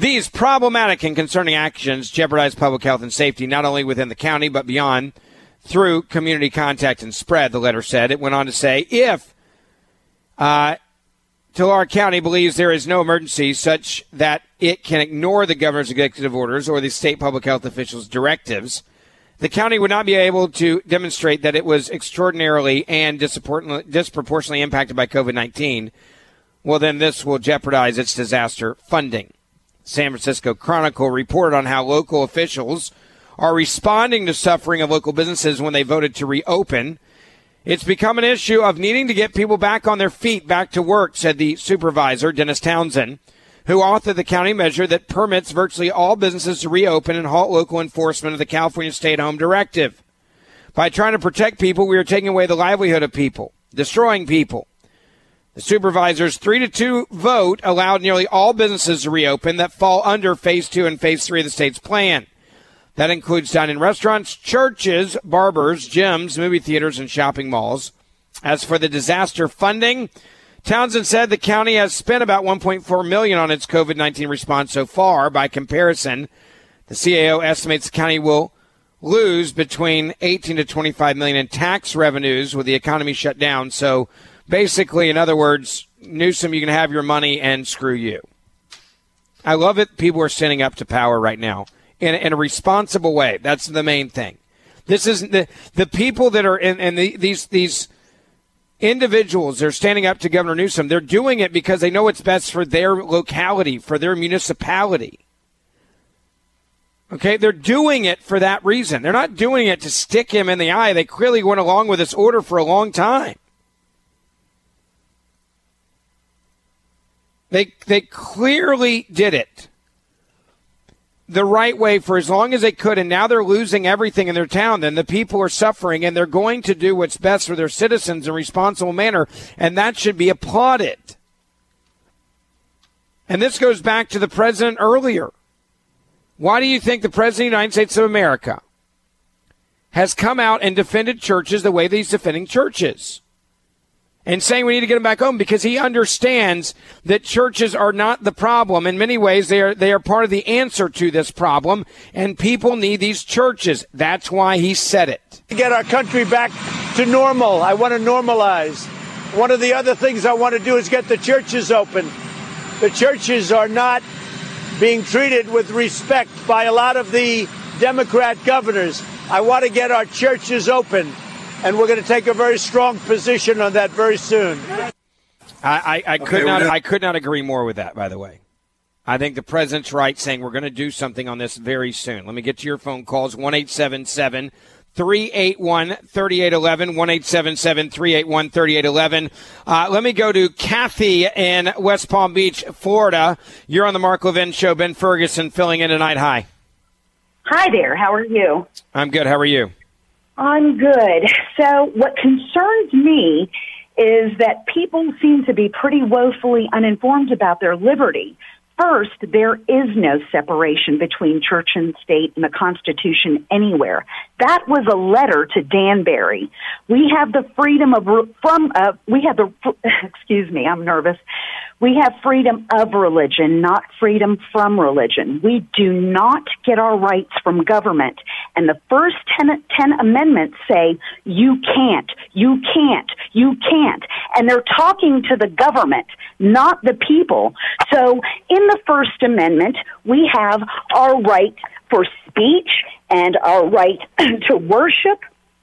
These problematic and concerning actions jeopardize public health and safety, not only within the county, but beyond, through community contact and spread, the letter said. It went on to say, if uh, Tulare County believes there is no emergency such that it can ignore the governor's executive orders or the state public health officials' directives, the county would not be able to demonstrate that it was extraordinarily and disproportionately impacted by COVID nineteen. Well, then this will jeopardize its disaster funding. San Francisco Chronicle reported on how local officials are responding to suffering of local businesses when they voted to reopen. It's become an issue of needing to get people back on their feet, back to work, said the supervisor, Dennis Townsend, who authored the county measure that permits virtually all businesses to reopen and halt local enforcement of the California Stay-at-Home Directive. By trying to protect people, we are taking away the livelihood of people, destroying people. The supervisor's three to two vote allowed nearly all businesses to reopen that fall under phase two and phase three of the state's plan. That includes dining restaurants, churches, barbers, gyms, movie theaters, and shopping malls. As for the disaster funding, Townsend said the county has spent about one point four million dollars on its COVID nineteen response so far. By comparison, the C A O estimates the county will lose between eighteen to twenty-five million dollars in tax revenues with the economy shut down. So basically, in other words, Newsom, you can have your money and screw you. I love it. People are standing up to power right now in, in a responsible way. That's the main thing. This is the the people that are in, and the, these these individuals. They're standing up to Governor Newsom. They're doing it because they know it's best for their locality, for their municipality. Okay, they're doing it for that reason. They're not doing it to stick him in the eye. They clearly went along with this order for a long time. They they clearly did it the right way for as long as they could, and now they're losing everything in their town. Then the people are suffering, and they're going to do what's best for their citizens in a responsible manner, and that should be applauded. And this goes back to the president earlier. Why do you think the president of the United States of America has come out and defended churches the way that he's defending churches? And saying we need to get them back home because he understands that churches are not the problem. In many ways, they are they are part of the answer to this problem, and people need these churches. That's why he said it. To get our country back to normal, I want to normalize. One of the other things I want to do is get the churches open. The churches are not being treated with respect by a lot of the Democrat governors. I want to get our churches open. And we're going to take a very strong position on that very soon. I, I, I could okay, not I could not agree more with that, by the way. I think the president's right saying we're going to do something on this very soon. Let me get to your phone calls, one eight seven seven, three eight one, three eight one one, one eight seven seven, three eight one, three eight one one. Uh, let me go to Kathy in West Palm Beach, Florida. You're on the Mark Levin Show. Ben Ferguson filling in tonight. Hi. Hi there. How are you? I'm good. How are you? I'm good. So what concerns me is that people seem to be pretty woefully uninformed about their liberty. First, there is no separation between church and state in the Constitution anywhere. That was a letter to Danbury. We have the freedom of, from, uh, we have the, excuse me, I'm nervous. We have freedom of religion, not freedom from religion. We do not get our rights from government. And the first ten, ten amendments say, you can't, you can't, you can't. And they're talking to the government, not the people. So in the First Amendment, we have our right for speech and our right to worship.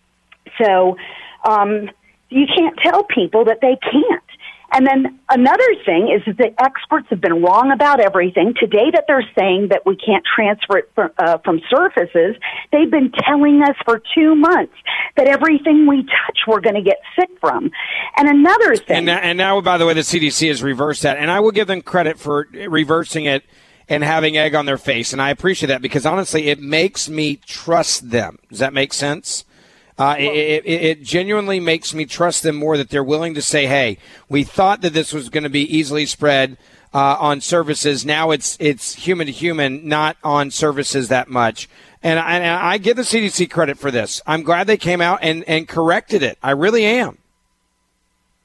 So um, you can't tell people that they can't. And then another thing is that the experts have been wrong about everything. Today that they're saying that we can't transfer it from, uh, from surfaces, they've been telling us for two months that everything we touch we're going to get sick from. And another thing... And now, and now, by the way, the C D C has reversed that. And I will give them credit for reversing it and having egg on their face. And I appreciate that because, honestly, it makes me trust them. Does that make sense? Uh, it, it, it genuinely makes me trust them more that they're willing to say, hey, we thought that this was going to be easily spread uh, on services. Now it's it's human to human, not on services that much. And I, and I give the C D C credit for this. I'm glad they came out and, and corrected it. I really am.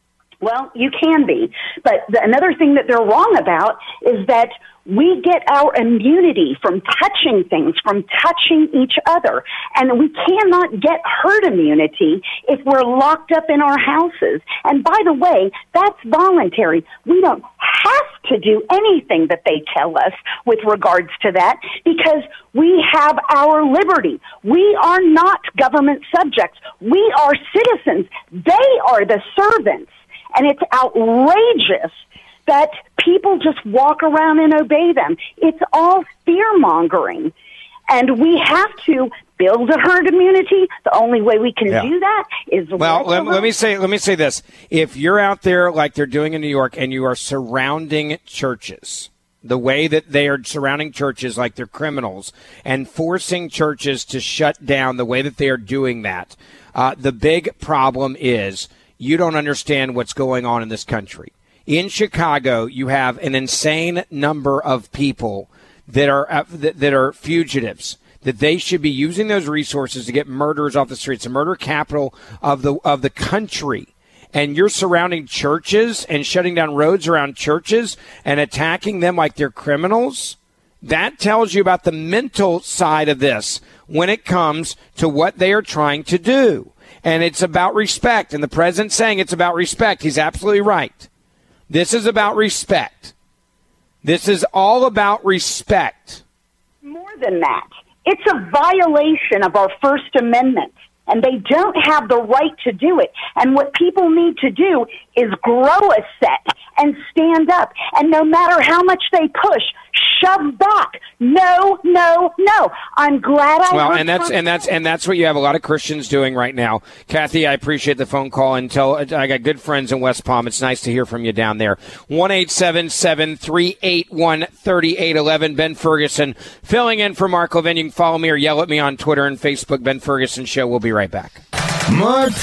Well, you can be. But the, another thing that they're wrong about is that we get our immunity from touching things, from touching each other. And we cannot get herd immunity if we're locked up in our houses. And by the way, that's voluntary. We don't have to do anything that they tell us with regards to that because we have our liberty. We are not government subjects. We are citizens. They are the servants. And it's outrageous that people just walk around and obey them. It's all fear-mongering. And we have to build a herd immunity. The only way we can yeah. do that is... Well, let, let me say let me say this. If you're out there like they're doing in New York and you are surrounding churches, the way that they are surrounding churches like they're criminals and forcing churches to shut down the way that they are doing that, uh, the big problem is you don't understand what's going on in this country. In Chicago, you have an insane number of people that are uh, that, that are fugitives, that they should be using those resources to get murderers off the streets, the murder capital of the of the country. And you're surrounding churches and shutting down roads around churches and attacking them like they're criminals. That tells you about the mental side of this when it comes to what they are trying to do. And it's about respect. And the president's saying it's about respect. He's absolutely right. This is about respect. This is all about respect. More than that, it's a violation of our First Amendment, and they don't have the right to do it. And what people need to do is grow a set and stand up. And no matter how much they push, shove back. No, no, no. I'm glad I Well, heard and that's from- and that's and that's what you have a lot of Christians doing right now. Kathy, I appreciate the phone call and tell I got good friends in West Palm. It's nice to hear from you down there. one eight seven seven, three eight one, three eight one one. Ben Ferguson filling in for Mark Levin. You can follow me or yell at me on Twitter and Facebook. Ben Ferguson Show. We'll be right back. Mark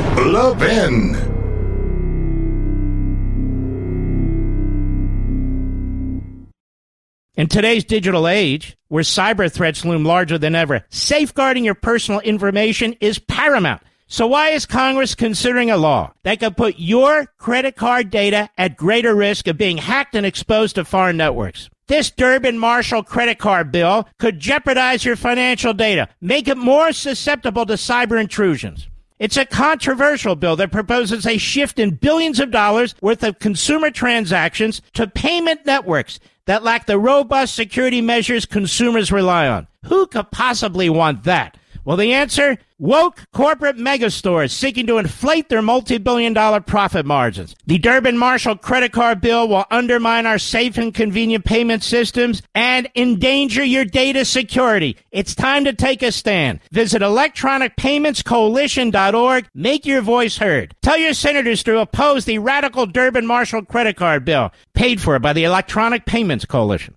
Levin. In today's digital age, where cyber threats loom larger than ever, safeguarding your personal information is paramount. So why is Congress considering a law that could put your credit card data at greater risk of being hacked and exposed to foreign networks? This Durbin-Marshall credit card bill could jeopardize your financial data, make it more susceptible to cyber intrusions. It's a controversial bill that proposes a shift in billions of dollars worth of consumer transactions to payment networks that lack the robust security measures consumers rely on. Who could possibly want that? Well, the answer? Woke corporate megastores seeking to inflate their multi-billion dollar profit margins. The Durbin-Marshall credit card bill will undermine our safe and convenient payment systems and endanger your data security. It's time to take a stand. Visit electronic payments coalition dot org. Make your voice heard. Tell your senators to oppose the radical Durbin-Marshall credit card bill, paid for by the Electronic Payments Coalition.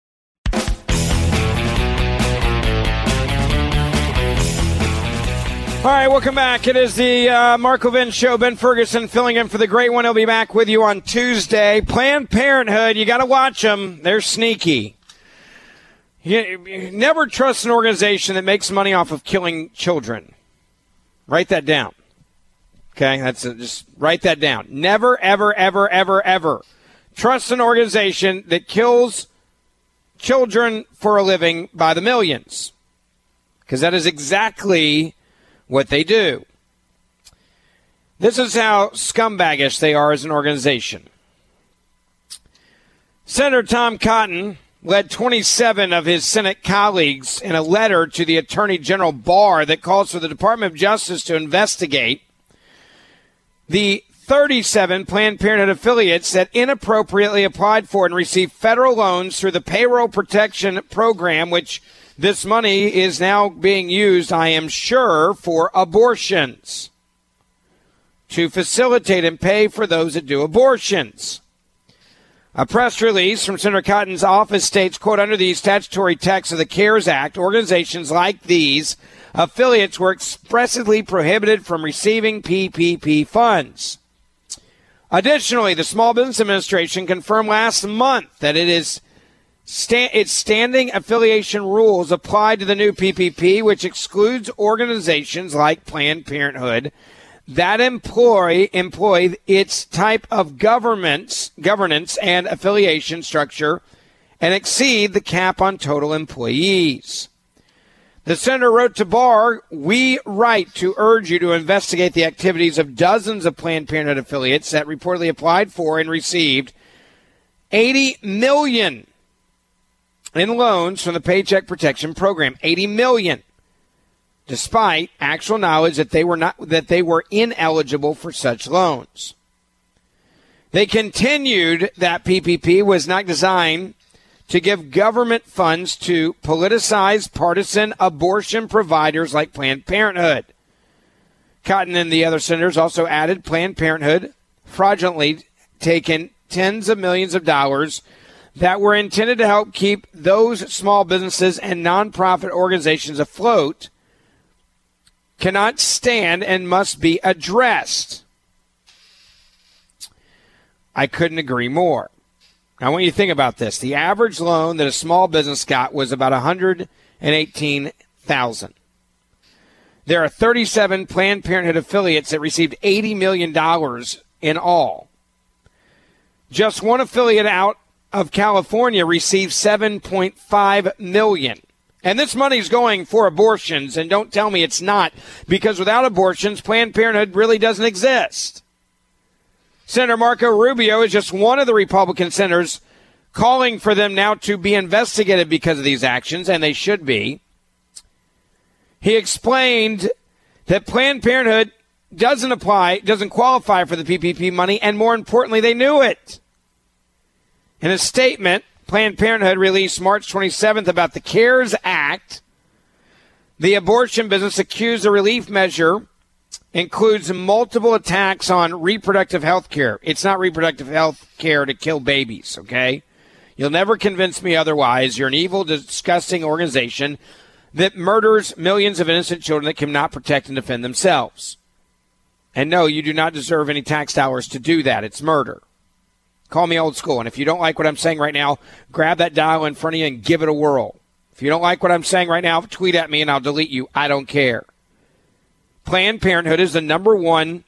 All right, welcome back. It is the uh, Mark Levin Show. Ben Ferguson filling in for the great one. He'll be back with you on Tuesday. Planned Parenthood, you got to watch them. They're sneaky. You, you never trust an organization that makes money off of killing children. Write that down. Okay, that's a, just write that down. Never, ever, ever, ever, ever trust an organization that kills children for a living by the millions, because that is exactly what they do. This is how scumbaggish they are as an organization. Senator Tom Cotton led twenty-seven of his Senate colleagues in a letter to the Attorney General Barr that calls for the Department of Justice to investigate the thirty-seven Planned Parenthood affiliates that inappropriately applied for and received federal loans through the Payroll Protection Program, which this money is now being used, I am sure, for abortions, to facilitate and pay for those that do abortions. A press release from Senator Cotton's office states, quote, under the statutory text of the CARES Act, organizations like these affiliates were expressly prohibited from receiving P P P funds. Additionally, the Small Business Administration confirmed last month that it is sta- its standing affiliation rules apply to the new P P P, which excludes organizations like Planned Parenthood that employ employ its type of governance, governance and affiliation structure and exceed the cap on total employees. The senator wrote to Barr, "We write to urge you to investigate the activities of dozens of Planned Parenthood affiliates that reportedly applied for and received eighty million dollars in loans from the Paycheck Protection Program. eighty million dollars. Despite actual knowledge that they were not that they were ineligible for such loans." They continued that P P P was not designed to give government funds to politicized partisan abortion providers like Planned Parenthood. Cotton and the other senators also added Planned Parenthood fraudulently taken tens of millions of dollars that were intended to help keep those small businesses and nonprofit organizations afloat cannot stand and must be addressed. I couldn't agree more. I want you to think about this. The average loan that a small business got was about one hundred eighteen thousand dollars. There are thirty-seven Planned Parenthood affiliates that received eighty million dollars in all. Just one affiliate out of California received seven point five million dollars. And this money's going for abortions, and don't tell me it's not, because without abortions, Planned Parenthood really doesn't exist. Senator Marco Rubio is just one of the Republican senators calling for them now to be investigated because of these actions, and they should be. He explained that Planned Parenthood doesn't apply, doesn't qualify for the P P P money, and more importantly, they knew it. In a statement Planned Parenthood released March twenty-seventh about the CARES Act, the abortion business accused the relief measure includes multiple attacks on reproductive health care. It's not reproductive health care to kill babies, okay? You'll never convince me otherwise. You're an evil, disgusting organization that murders millions of innocent children that cannot protect and defend themselves. And no, you do not deserve any tax dollars to do that. It's murder. Call me old school. And if you don't like what I'm saying right now, grab that dial in front of you and give it a whirl. If you don't like what I'm saying right now, tweet at me and I'll delete you. I don't care. Planned Parenthood is the number one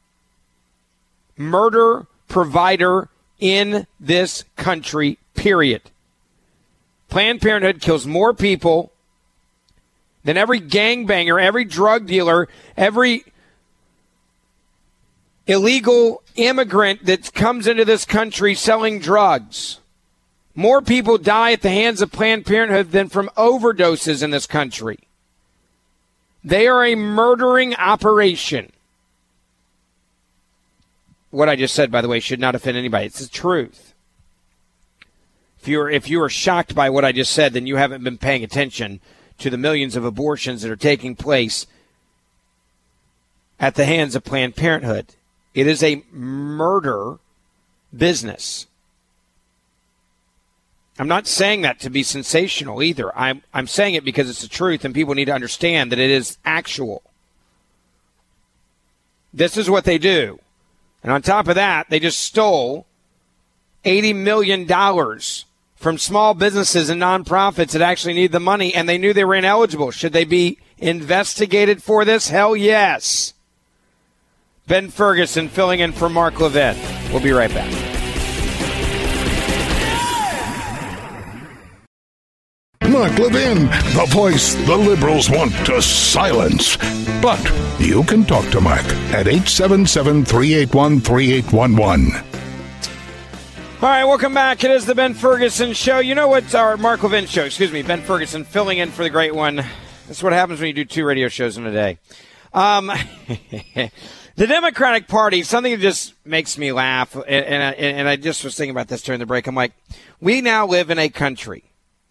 murder provider in this country, period. Planned Parenthood kills more people than every gangbanger, every drug dealer, every illegal immigrant that comes into this country selling drugs. More people die at the hands of Planned Parenthood than from overdoses in this country. They are a murdering operation. What I just said, by the way, should not offend anybody. It's the truth. If you're if you are shocked by what I just said, then you haven't been paying attention to the millions of abortions that are taking place at the hands of Planned Parenthood. It is a murder business. I'm not saying that to be sensational either. I'm I'm saying it because it's the truth, and people need to understand that it is actual. This is what they do. And on top of that, they just stole eighty million dollars from small businesses and nonprofits that actually need the money, and they knew they were ineligible. Should they be investigated for this? Hell yes. Ben Ferguson filling in for Mark Levin. We'll be right back. Mark Levin, the voice the liberals want to silence. But you can talk to Mark at eight seven seven, three eight one, three eight one one. All right, welcome back. It is the Ben Ferguson Show. You know what? Our Mark Levin Show, excuse me, Ben Ferguson filling in for the great one. That's what happens when you do two radio shows in a day. Um, the Democratic Party, something that just makes me laugh, and, and, I, and I just was thinking about this during the break. I'm like, we now live in a country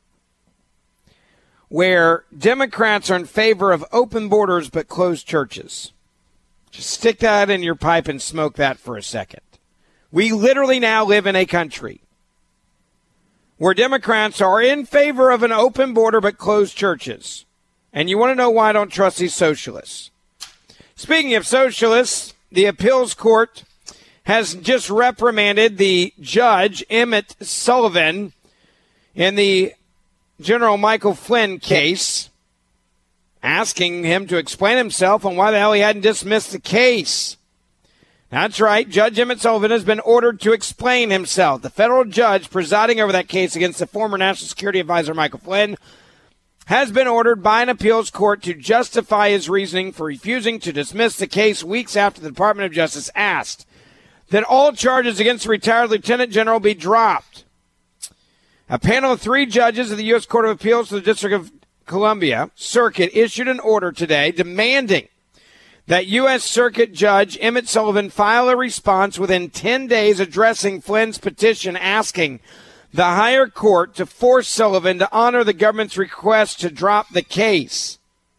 where Democrats are in favor of open borders but closed churches. Just stick that in your pipe and smoke that for a second. We literally now live in a country where Democrats are in favor of an open border but closed churches. And you want to know why I don't trust these socialists. Speaking of socialists, the appeals court has just reprimanded the judge, Emmett Sullivan, in the General Michael Flynn case asking him to explain himself on why the hell he hadn't dismissed the case. That's right. Judge Emmett Sullivan has been ordered to explain himself. The federal judge presiding over that case against the former National Security Advisor Michael Flynn has been ordered by an appeals court to justify his reasoning for refusing to dismiss the case weeks after the Department of Justice asked that all charges against the retired lieutenant general be dropped. A panel of three judges of the U S Court of Appeals for the District of Columbia Circuit issued an order today demanding that U S Circuit Judge Emmett Sullivan file a response within ten days addressing Flynn's petition asking the higher court to force Sullivan to honor the government's request to drop the case.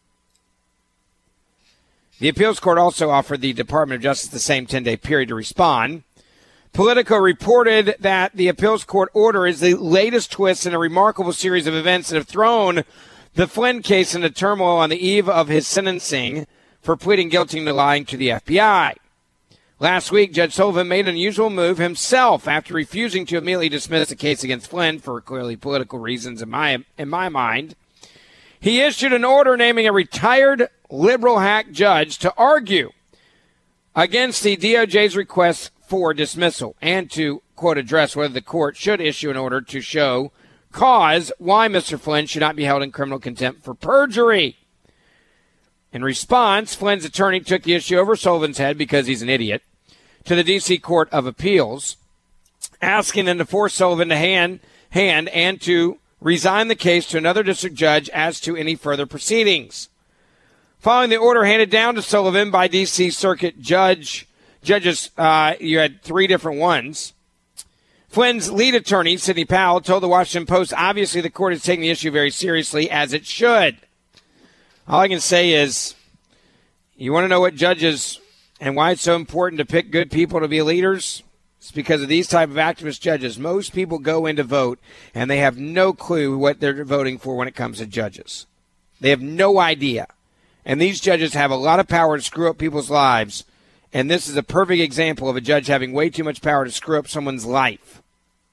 The appeals court also offered the Department of Justice the same ten-day period to respond. Politico reported that the appeals court order is the latest twist in a remarkable series of events that have thrown the Flynn case into turmoil on the eve of his sentencing for pleading guilty to lying to the F B I. Last week, Judge Sullivan made an unusual move himself after refusing to immediately dismiss the case against Flynn for clearly political reasons in my in my mind. He issued an order naming a retired liberal hack judge to argue against the D O J's request for dismissal and to, quote, address whether the court should issue an order to show cause why Mister Flynn should not be held in criminal contempt for perjury. In response, Flynn's attorney took the issue over Sullivan's head because he's an idiot to the D C Court of Appeals, asking them to force Sullivan to hand, hand and to resign the case to another district judge as to any further proceedings. Following the order handed down to Sullivan by D C Circuit Judge judges, uh, you had three different ones. Flynn's lead attorney, Sidney Powell, told the Washington Post, obviously the court is taking the issue very seriously, as it should. All I can say is, you want to know what judges and why it's so important to pick good people to be leaders? It's because of these type of activist judges. Most people go in to vote, and they have no clue what they're voting for when it comes to judges. They have no idea. And these judges have a lot of power to screw up people's lives. And this is a perfect example of a judge having way too much power to screw up someone's life.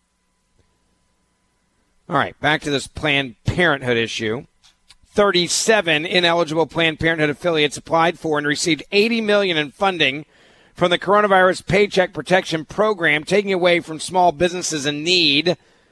All right, back to this Planned Parenthood issue. thirty-seven ineligible Planned Parenthood affiliates applied for and received eighty million dollars in funding from the Coronavirus Paycheck Protection Program, taking away from small businesses in need.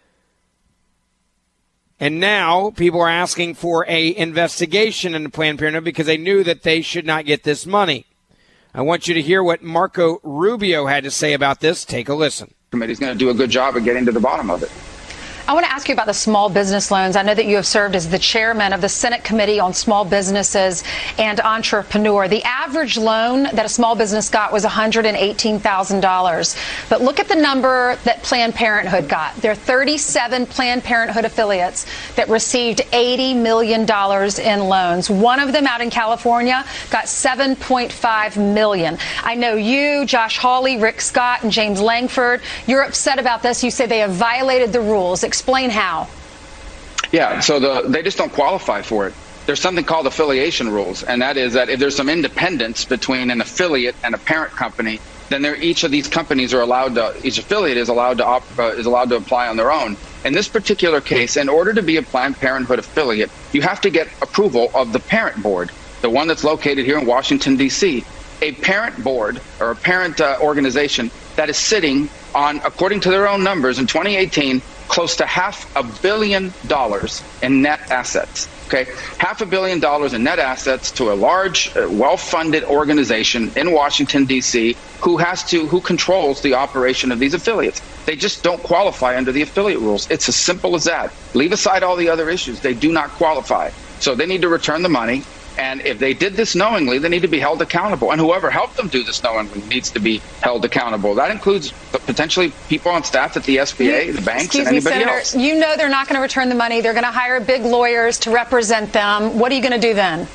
And now people are asking for a investigation into Planned Parenthood because they knew that they should not get this money. I want you to hear what Marco Rubio had to say about this. Take a listen. The committee's going to do a good job of getting to the bottom of it. I want to ask you about the small business loans. I know that you have served as the chairman of the Senate Committee on Small Businesses and Entrepreneur. The average loan that a small business got was one hundred eighteen thousand dollars. But look at the number that Planned Parenthood got. There are thirty-seven Planned Parenthood affiliates that received eighty million dollars in loans. One of them out in California got seven point five million dollars. I know you, Josh Hawley, Rick Scott, and James Langford, you're upset about this. You say they have violated the rules. Explain how. Yeah, so the, they just don't qualify for it. There's something called affiliation rules, and that is that if there's some independence between an affiliate and a parent company, then they're, each of these companies are allowed to, each affiliate is allowed to op, uh, is allowed to apply on their own. In this particular case, in order to be a Planned Parenthood affiliate, you have to get approval of the parent board, the one that's located here in Washington, D C. A parent board or a parent uh, organization that is sitting on, according to their own numbers, in twenty eighteen, close to half a billion dollars in net assets. Okay, half a billion dollars in net assets to a large, uh, well-funded organization in Washington, D C, who has to, who controls the operation of these affiliates. They just don't qualify under the affiliate rules. It's as simple as that. Leave aside all the other issues. They do not qualify. So they need to return the money. And if they did this knowingly, they need to be held accountable. And whoever helped them do this knowingly needs to be held accountable. That includes potentially people on staff at the S B A, the banks, Excuse and me, anybody Senator, else. You know they're not going to return the money. They're going to hire big lawyers to represent them. What are you going to do then?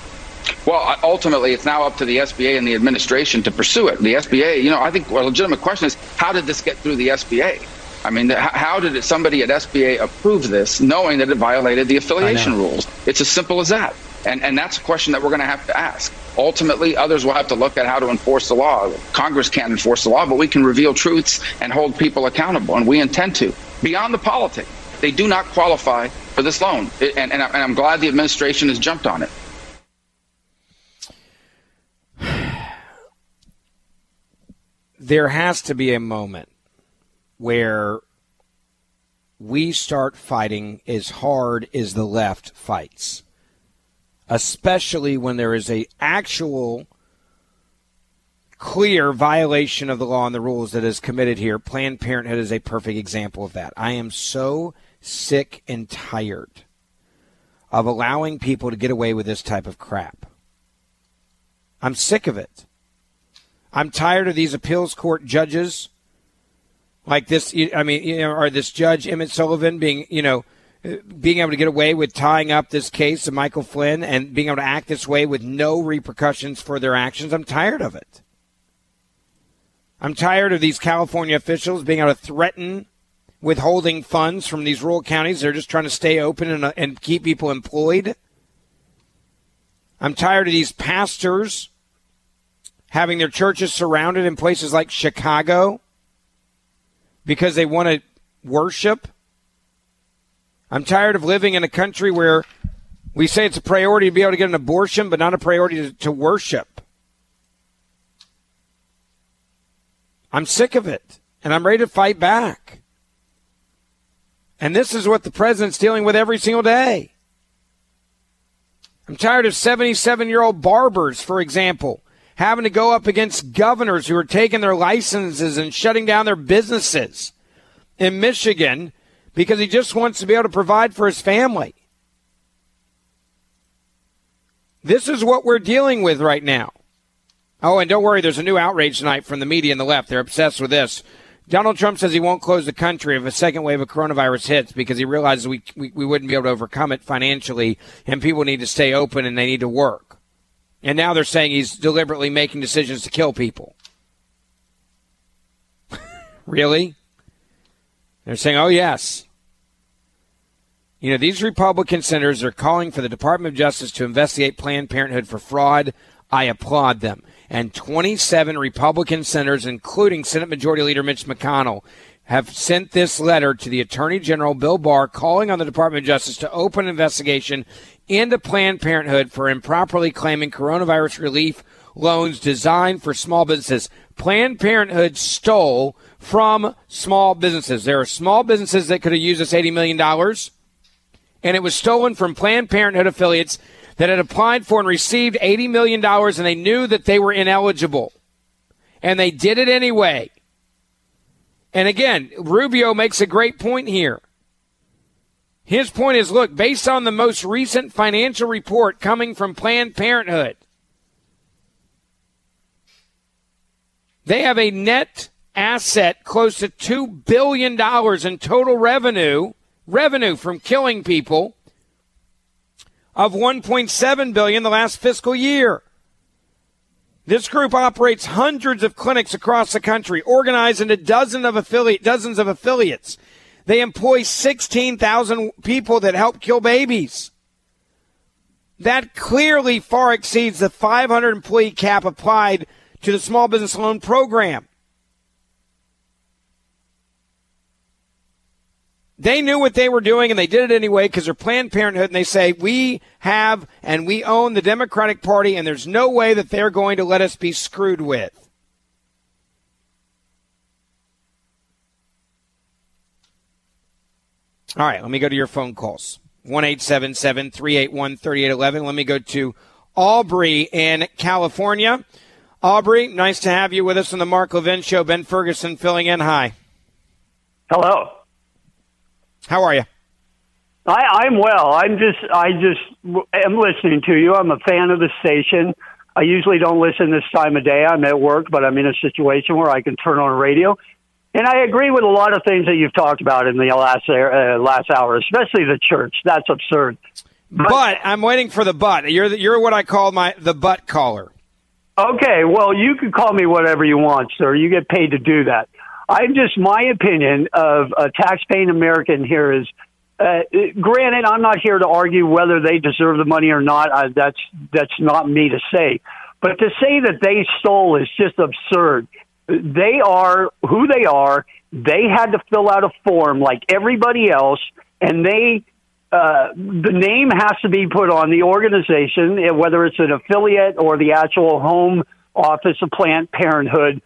Well, ultimately, it's now up to the S B A and the administration to pursue it. The S B A, you know, I think a legitimate question is, how did this get through the S B A? I mean, how did somebody at S B A approve this knowing that it violated the affiliation rules? It's as simple as that. And and that's a question that we're going to have to ask. Ultimately, others will have to look at how to enforce the law. Congress can't enforce the law, but we can reveal truths and hold people accountable, and we intend to. Beyond the politics, they do not qualify for this loan, and, and, and I'm glad the administration has jumped on it. there has to be a moment where we start fighting as hard as the left fights, especially when there is a actual clear violation of the law and the rules that is committed here. Planned Parenthood is a perfect example of that. I am so sick and tired of allowing people to get away with this type of crap. I'm sick of it. I'm tired of these appeals court judges like this, I mean, you know, or this judge, Emmett Sullivan, being, you know, being able to get away with tying up this case of Michael Flynn and being able to act this way with no repercussions for their actions. I'm tired of it. I'm tired of these California officials being able to threaten withholding funds from these rural counties. They're just trying to stay open and, and keep people employed. I'm tired of these pastors having their churches surrounded in places like Chicago because they want to worship. I'm tired of living in a country where we say it's a priority to be able to get an abortion, but not a priority to, to worship. I'm sick of it, and I'm ready to fight back. And this is what the president's dealing with every single day. I'm tired of seventy-seven-year-old barbers, for example, having to go up against governors who are taking their licenses and shutting down their businesses in Michigan because he just wants to be able to provide for his family. This is what we're dealing with right now. Oh, and don't worry, there's a new outrage tonight from the media and the left. They're obsessed with this. Donald Trump says he won't close the country if a second wave of coronavirus hits because he realizes we, we, we wouldn't be able to overcome it financially, and people need to stay open and they need to work. And now they're saying he's deliberately making decisions to kill people. Really? They're saying, oh, yes. You know, these Republican senators are calling for the Department of Justice to investigate Planned Parenthood for fraud. I applaud them. And twenty-seven Republican senators, including Senate Majority Leader Mitch McConnell, have sent this letter to the Attorney General Bill Barr calling on the Department of Justice to open an investigation into Planned Parenthood for improperly claiming coronavirus relief loans designed for small businesses. Planned Parenthood stole from small businesses. There are small businesses that could have used this eighty million dollars, and it was stolen from Planned Parenthood affiliates that had applied for and received eighty million dollars, and they knew that they were ineligible. And they did it anyway. And again, Rubio makes a great point here. His point is, look, based on the most recent financial report coming from Planned Parenthood, they have a net asset close to two billion dollars in total revenue, revenue from killing people, of one point seven billion dollars the last fiscal year. This group operates hundreds of clinics across the country, organized into dozens of affiliate, dozens of affiliates. They employ sixteen thousand people that help kill babies. That clearly far exceeds the five hundred employee cap applied to the small business loan program. They knew what they were doing, and they did it anyway because they're Planned Parenthood, and they say, we have and we own the Democratic Party, and there's no way that they're going to let us be screwed with. All right, let me go to your phone calls. one eight seven seven, three eight one, three eight one one. Let me go to Aubrey in California. Aubrey, nice to have you with us on the Mark Levin Show. Ben Ferguson filling in. Hi. Hello. How are you? I, I'm well. I'm just, I just am listening to you. I'm a fan of the station. I usually don't listen this time of day. I'm at work, but I'm in a situation where I can turn on a radio. And I agree with a lot of things that you've talked about in the last uh, last hour, especially the church. That's absurd. But, but I'm waiting for the but. You're the, you're what I call my the but caller. Okay, well, you can call me whatever you want, sir. You get paid to do that. I'm just, my opinion of a taxpaying American here is, uh, granted, I'm not here to argue whether they deserve the money or not. I, that's that's not me to say. But to say that they stole is just absurd. They are who they are. They had to fill out a form like everybody else, and they uh, the name has to be put on the organization, whether it's an affiliate or the actual home office of Planned Parenthood.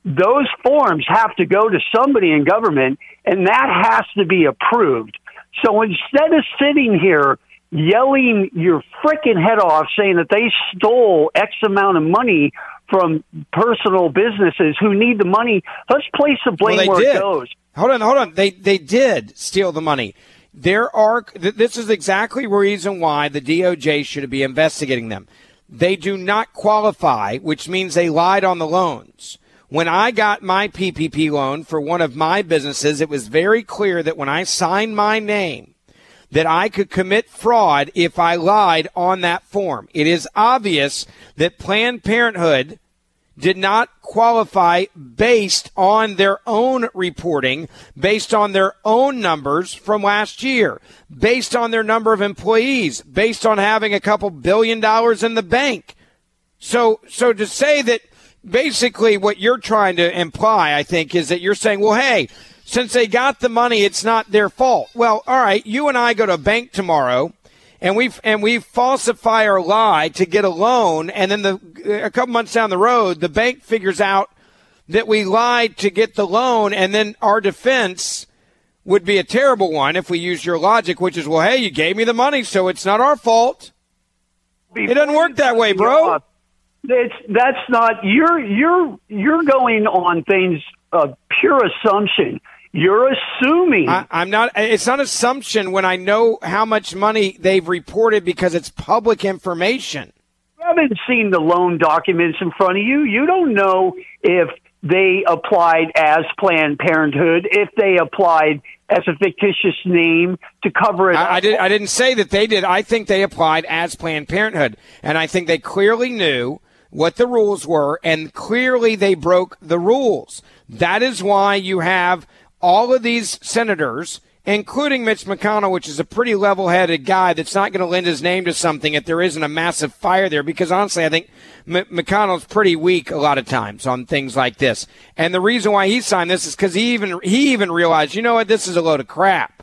those forms have to go to somebody in government, and that has to be approved. So instead of sitting here yelling your frickin' head off saying that they stole X amount of money from personal businesses who need the money, let's place the blame well, where did. it goes. Hold on, hold on. They they did steal the money. There are. Th- this is exactly the reason why the D O J should be investigating them. They do not qualify, which means they lied on the loans. When I got my P P P loan for one of my businesses, it was very clear that when I signed my name, that I could commit fraud if I lied on that form. It is obvious that Planned Parenthood did not qualify based on their own reporting, based on their own numbers from last year, based on their number of employees, based on having a couple billion dollars in the bank. So, so to say that basically what you're trying to imply, I think, is that you're saying, well, hey, since they got the money, it's not their fault. Well, all right, you and I go to a bank tomorrow, and we and we falsify or lie to get a loan, and then the a couple months down the road, the bank figures out that we lied to get the loan, and then our defense would be a terrible one if we use your logic, which is, well, hey, you gave me the money, so it's not our fault. Before it doesn't work that way, bro. It's that's not you're you're you're going on things of pure assumption. You're assuming. I, I'm not. It's not assumption when I know how much money they've reported because it's public information. You haven't seen the loan documents in front of you. You don't know if they applied as Planned Parenthood, if they applied as a fictitious name to cover it. I, I, did, I didn't say that they did. I think they applied as Planned Parenthood, and I think they clearly knew what the rules were, and clearly they broke the rules. That is why you have all of these senators, including Mitch McConnell, which is a pretty level-headed guy that's not going to lend his name to something if there isn't a massive fire there, because honestly, I think M- McConnell's pretty weak a lot of times on things like this. And the reason why he signed this is because he even he even realized, you know what, this is a load of crap.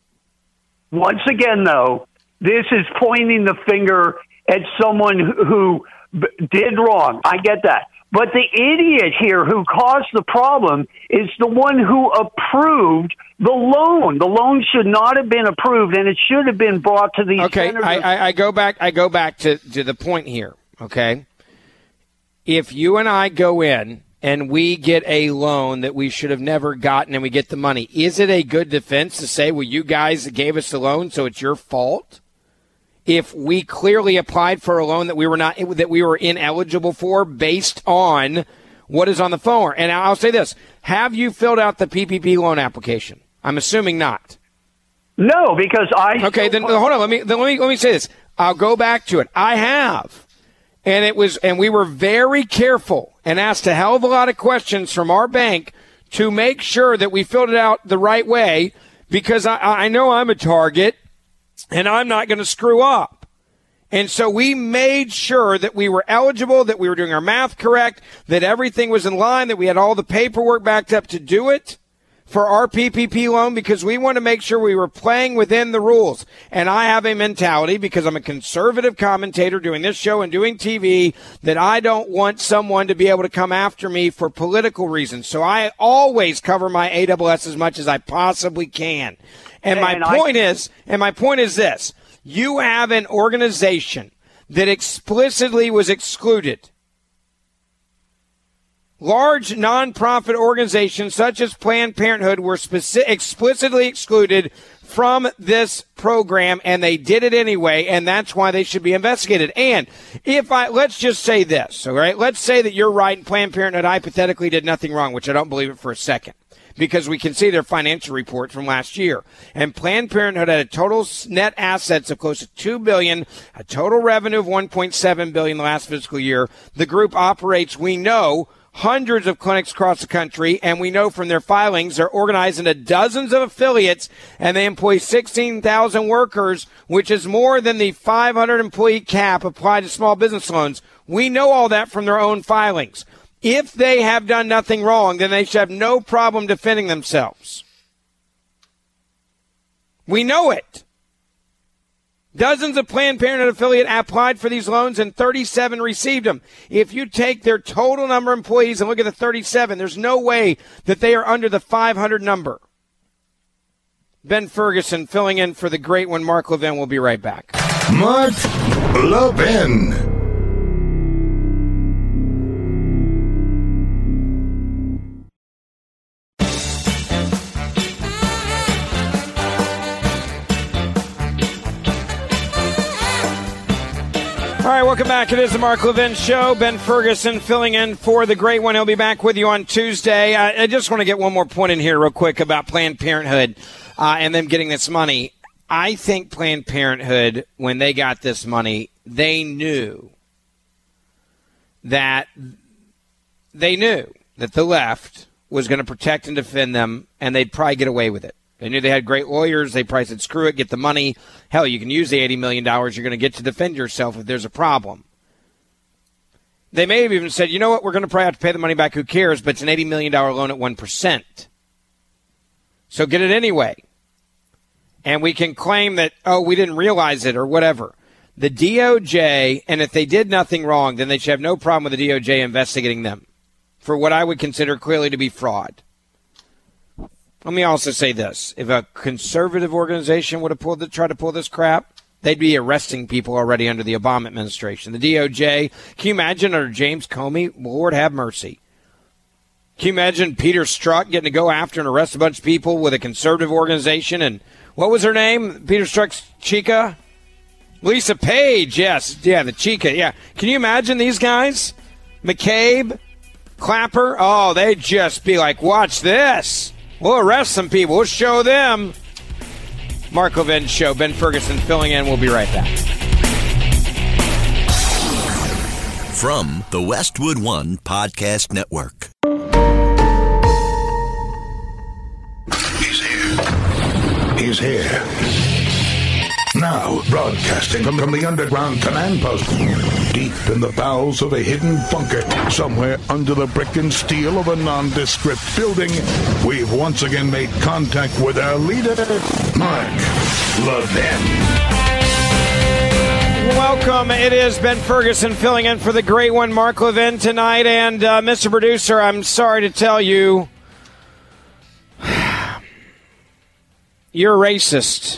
Once again, though, this is pointing the finger at someone who, who b- did wrong. I get that. But the idiot here who caused the problem is the one who approved the loan. The loan should not have been approved, and it should have been brought to the okay. senators. I, I, I go back. I go back to, to the point here. Okay, if you and I go in and we get a loan that we should have never gotten, and we get the money, is it a good defense to say, "Well, you guys gave us the loan, so it's your fault"? If we clearly applied for a loan that we were not that we were ineligible for based on what is on the phone. And I'll say this. Have you filled out the P P P loan application? I'm assuming not. No, because I Okay, then hold on, let me then let me let me say this. I'll go back to it. I have. And it was and we were very careful and asked a hell of a lot of questions from our bank to make sure that we filled it out the right way, because I, I know I'm a target and I'm not going to screw up. And so we made sure that we were eligible, that we were doing our math correct, that everything was in line, that we had all the paperwork backed up to do it for our P P P loan, because we want to make sure we were playing within the rules. And I have a mentality, because I'm a conservative commentator doing this show and doing T V, that I don't want someone to be able to come after me for political reasons. So I always cover my A W S as much as I possibly can. And my and point I- is, and my point is this, you have an organization that explicitly was excluded. Large nonprofit organizations such as Planned Parenthood were speci- explicitly excluded from this program, and they did it anyway, and that's why they should be investigated. And if I, let's just say this, all right? Let's say that you're right and Planned Parenthood hypothetically did nothing wrong, which I don't believe it for a second, because we can see their financial report from last year. And Planned Parenthood had a total net assets of close to two billion dollars, a total revenue of one point seven billion dollars the last fiscal year. The group operates, we know, hundreds of clinics across the country, and we know from their filings they're organized into dozens of affiliates, and they employ sixteen thousand workers, which is more than the five hundred employee cap applied to small business loans. We know all that from their own filings. If they have done nothing wrong, then they should have no problem defending themselves. We know it. Dozens of Planned Parenthood affiliates applied for these loans, and thirty-seven received them. If you take their total number of employees and look at the thirty-seven, there's no way that they are under the five hundred number. Ben Ferguson filling in for the great one, Mark Levin. We'll be right back. Mark Levin. All right, welcome back. It is the Mark Levin Show. Ben Ferguson filling in for the great one. He'll be back with you on Tuesday. I, I just want to get one more point in here real quick about Planned Parenthood uh, and them getting this money. I think Planned Parenthood, when they got this money, they knew that they knew that the left was going to protect and defend them, and they'd probably get away with it. They knew they had great lawyers. They probably said, screw it, get the money. Hell, you can use the eighty million dollars you're going to get to defend yourself if there's a problem. They may have even said, you know what, we're going to probably have to pay the money back. Who cares? But it's an eighty million dollars loan at one percent. So get it anyway. And we can claim that, oh, we didn't realize it or whatever. The D O J, and if they did nothing wrong, then they should have no problem with the D O J investigating them for what I would consider clearly to be fraud. Let me also say this. If a conservative organization would have pulled the, tried to pull this crap, they'd be arresting people already under the Obama administration. The D O J, can you imagine under James Comey? Lord have mercy. Can you imagine Peter Strzok getting to go after and arrest a bunch of people with a conservative organization? And what was her name? Peter Strzok's chica? Lisa Page, yes. Yeah, the chica, yeah. Can you imagine these guys? McCabe, Clapper? Oh, they'd just be like, watch this. We'll arrest some people. We'll show them. Mark Levin Show. Ben Ferguson filling in. We'll be right back. From the Westwood One Podcast Network. He's here. He's here. Now, broadcasting from, from the underground command post, deep in the bowels of a hidden bunker, somewhere under the brick and steel of a nondescript building, we've once again made contact with our leader, Mark Levin. Welcome. It is Ben Ferguson filling in for the great one, Mark Levin, tonight. And, uh, Mister Producer, I'm sorry to tell you, you're racist.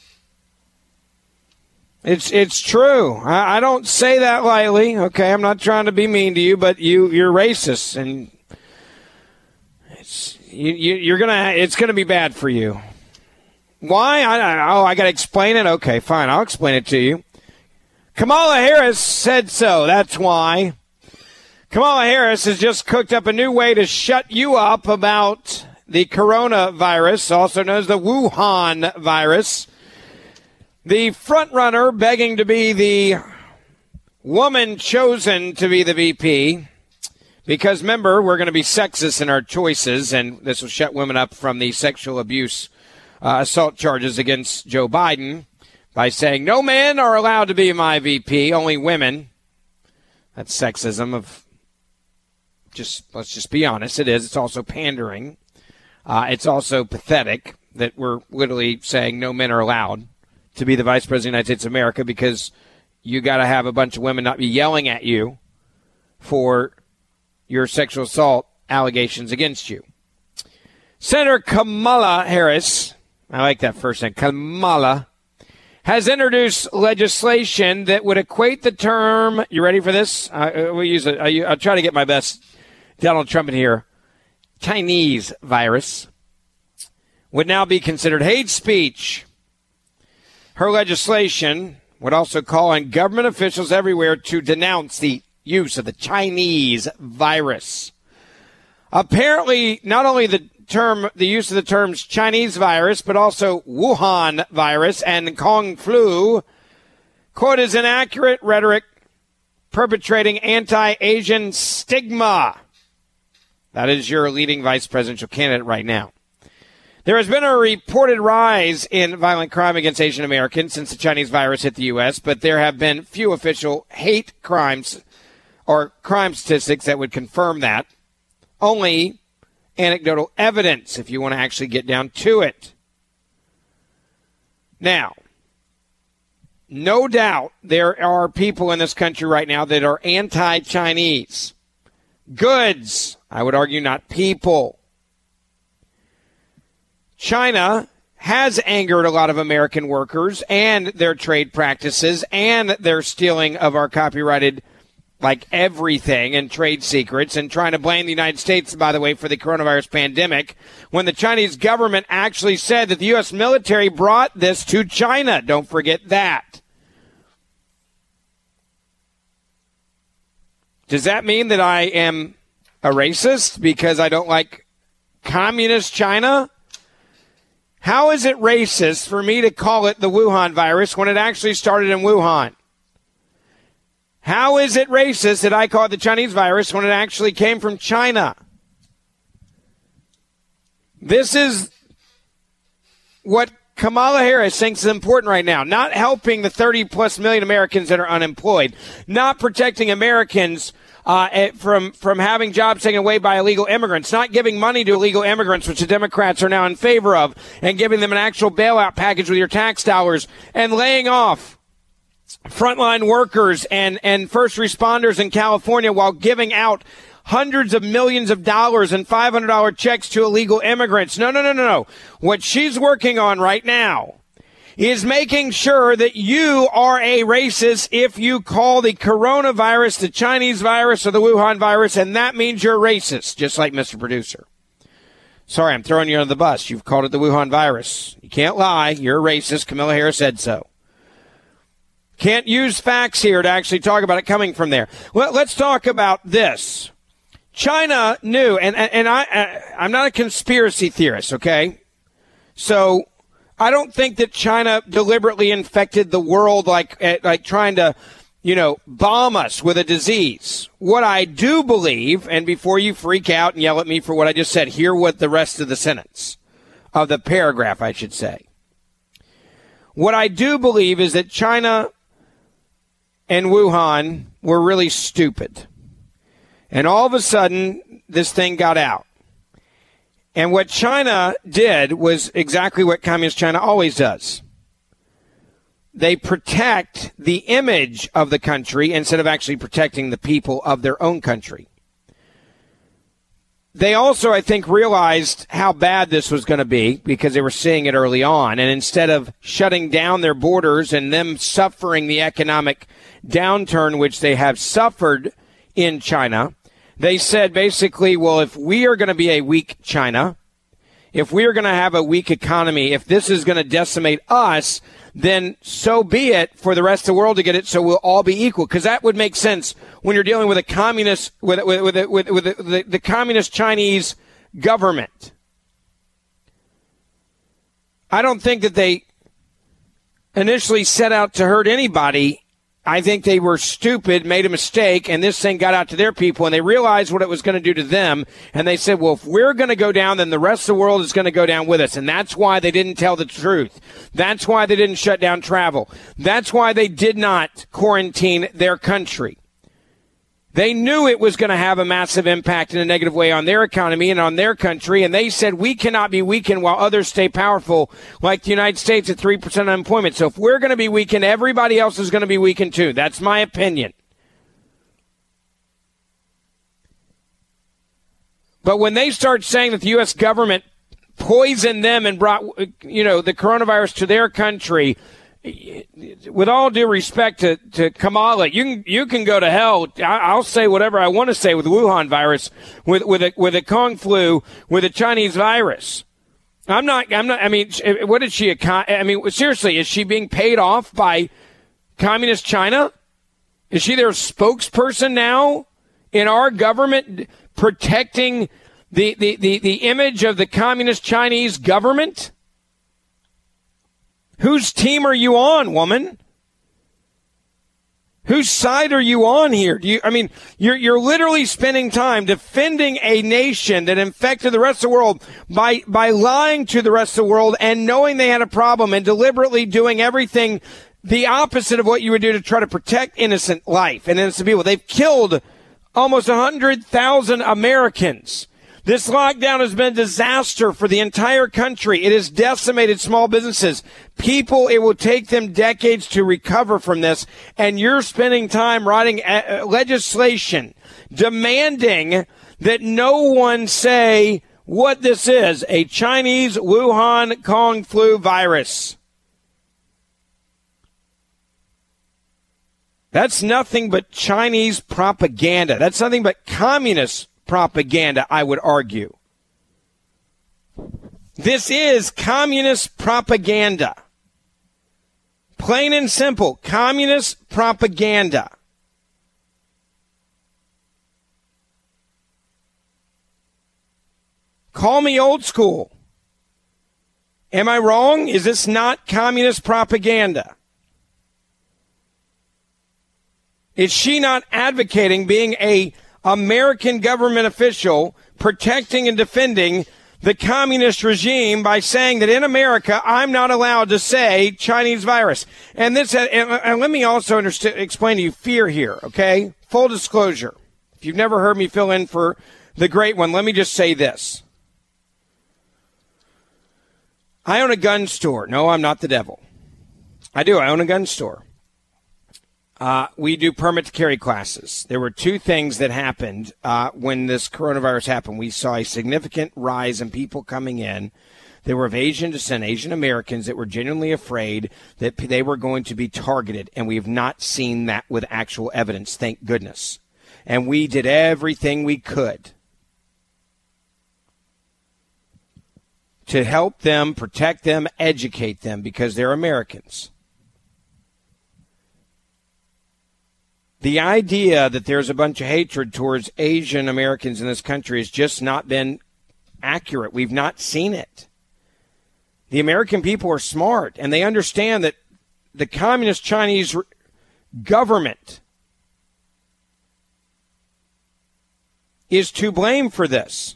It's it's true. I, I don't say that lightly. Okay, I'm not trying to be mean to you, but you you're racist, and it's you, you you're gonna it's gonna be bad for you. Why? I, I oh I gotta explain it. Okay, fine. I'll explain it to you. Kamala Harris said so. That's why. Kamala Harris has just cooked up a new way to shut you up about the coronavirus, also known as the Wuhan virus. The front runner begging to be the woman chosen to be the V P because, remember, we're going to be sexist in our choices, and this will shut women up from the sexual abuse uh, assault charges against Joe Biden by saying no men are allowed to be my V P, only women. That's sexism of just, let's just be honest, it is. It's also pandering. Uh, it's also pathetic that we're literally saying no men are allowed to be the Vice President of the United States of America because you got to have a bunch of women not be yelling at you for your sexual assault allegations against you. Senator Kamala Harris, I like that first name, Kamala, has introduced legislation that would equate the term, you ready for this? Uh, we'll use it. I'll try to get my best Donald Trump in here. Chinese virus would now be considered hate speech. Her legislation would also call on government officials everywhere to denounce the use of the Chinese virus. Apparently, not only the term, the use of the terms Chinese virus, but also Wuhan virus and Kung flu, quote, is inaccurate rhetoric perpetrating anti-Asian stigma. That is your leading vice presidential candidate right now. There has been a reported rise in violent crime against Asian Americans since the Chinese virus hit the U S, but there have been few official hate crimes or crime statistics that would confirm that. Only anecdotal evidence, if you want to actually get down to it. Now, no doubt there are people in this country right now that are anti-Chinese. Goods, I would argue, not people. China has angered a lot of American workers and their trade practices and their stealing of our copyrighted, like, everything and trade secrets, and trying to blame the United States, by the way, for the coronavirus pandemic, when the Chinese government actually said that the U S military brought this to China. Don't forget that. Does that mean that I am a racist because I don't like communist China? How is it racist for me to call it the Wuhan virus when it actually started in Wuhan? How is it racist that I call it the Chinese virus when it actually came from China? This is what Kamala Harris thinks is important right now. Not helping the thirty plus million Americans that are unemployed. Not protecting Americans uh, from, from having jobs taken away by illegal immigrants. Not giving money to illegal immigrants, which the Democrats are now in favor of, and giving them an actual bailout package with your tax dollars, and laying off frontline workers and, and first responders in California while giving out hundreds of millions of dollars and five hundred dollars checks to illegal immigrants. No, no, no, no, no. What she's working on right now is making sure that you are a racist if you call the coronavirus the Chinese virus or the Wuhan virus, and that means you're a racist, just like Mister Producer. Sorry, I'm throwing you under the bus. You've called it the Wuhan virus. You can't lie. You're a racist. Kamala Harris said so. Can't use facts here to actually talk about it coming from there. Well, let's talk about this. China knew, and, and, and I, I, I'm not a conspiracy theorist, okay? So I don't think that China deliberately infected the world like, like trying to, you know, bomb us with a disease. What I do believe, and before you freak out and yell at me for what I just said, hear what the rest of the sentence, of the paragraph, I should say. What I do believe is that China and Wuhan were really stupid. And all of a sudden, this thing got out. And what China did was exactly what Communist China always does. They protect the image of the country instead of actually protecting the people of their own country. They also, I think, realized how bad this was going to be because they were seeing it early on. And instead of shutting down their borders and them suffering the economic downturn which they have suffered in China, they said basically, well, if we are going to be a weak China, if we are going to have a weak economy, if this is going to decimate us, then so be it for the rest of the world to get it, so we'll all be equal. Because that would make sense when you're dealing with a communist, with with with, with, with the, the, the communist Chinese government. I don't think that they initially set out to hurt anybody. I think they were stupid, made a mistake, and this thing got out to their people, and they realized what it was going to do to them, and they said, well, if we're going to go down, then the rest of the world is going to go down with us, and that's why they didn't tell the truth. That's why they didn't shut down travel. That's why they did not quarantine their country. They knew it was going to have a massive impact in a negative way on their economy and on their country, and they said we cannot be weakened while others stay powerful, like the United States at three percent unemployment. So if we're going to be weakened, everybody else is going to be weakened too. That's my opinion. But when they start saying that the U S government poisoned them and brought, you know, the coronavirus to their country, with all due respect to, to Kamala, you can you can go to hell. I'll say whatever I want to say with the Wuhan virus, with with a with a Kung flu, with a Chinese virus. I'm not. I'm not. I mean, what is she? A, I mean, seriously, is she being paid off by Communist China? Is she their spokesperson now in our government, protecting the the the, the image of the Communist Chinese government? Whose team are you on, woman? Whose side are you on here? Do you, I mean, you're you're literally spending time defending a nation that infected the rest of the world by by lying to the rest of the world and knowing they had a problem and deliberately doing everything the opposite of what you would do to try to protect innocent life and innocent people. They've killed almost one hundred thousand Americans. This lockdown has been a disaster for the entire country. It has decimated small businesses. People, it will take them decades to recover from this, and you're spending time writing uh, legislation demanding that no one say what this is, a Chinese Wuhan Kung flu virus. That's nothing but Chinese propaganda. That's nothing but communist propaganda, I would argue. This is communist propaganda. Plain and simple, communist propaganda. Call me old school. Am I wrong? Is this not communist propaganda? Is she not advocating being a American government official protecting and defending the communist regime by saying that in America, I'm not allowed to say Chinese virus? And this, and, and let me also understand, explain to you fear here, okay? Full disclosure. If you've never heard me fill in for the great one, let me just say this. I own a gun store. No, I'm not the devil. I do. I own a gun store. Uh, we do permit to carry classes. There were two things that happened uh, when this coronavirus happened. We saw a significant rise in people coming in. They were of Asian descent, Asian Americans that were genuinely afraid that they were going to be targeted. And we have not seen that with actual evidence, thank goodness. And we did everything we could to help them, protect them, educate them because they're Americans. The idea that there's a bunch of hatred towards Asian Americans in this country has just not been accurate. We've not seen it. The American people are smart, and they understand that the communist Chinese government is to blame for this.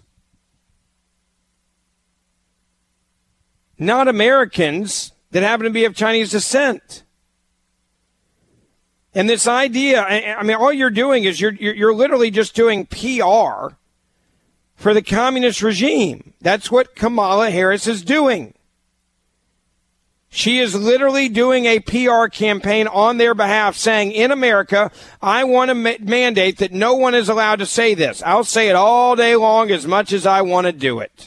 Not Americans that happen to be of Chinese descent. And this idea, I mean, all you're doing is you're you're literally just doing P R for the communist regime. That's what Kamala Harris is doing. She is literally doing a P R campaign on their behalf saying, in America, I want to ma- mandate that no one is allowed to say this. I'll say it all day long as much as I want to do it.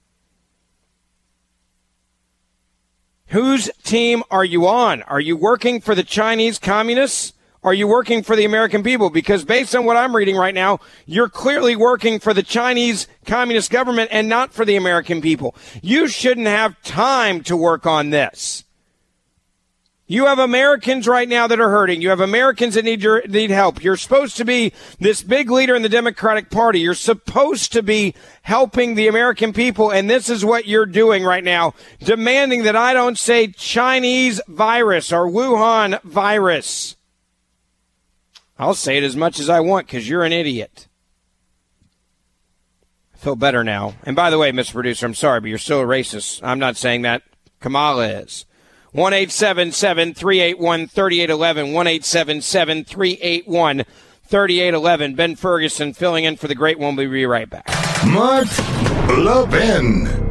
Whose team are you on? Are you working for the Chinese communists? Are you working for the American people? Because based on what I'm reading right now, you're clearly working for the Chinese communist government and not for the American people. You shouldn't have time to work on this. You have Americans right now that are hurting. You have Americans that need your need help. You're supposed to be this big leader in the Democratic Party. You're supposed to be helping the American people, and this is what you're doing right now, demanding that I don't say Chinese virus or Wuhan virus. I'll say it as much as I want because you're an idiot. I feel better now. And by the way, Mister Producer, I'm sorry, but you're still a racist. I'm not saying that. Kamala is. one eight seven seven, three eight one, three eight one one, one eight seven seven, three eight one, three eight one one. Ben Ferguson filling in for the great one. We'll be right back. Mark Levin.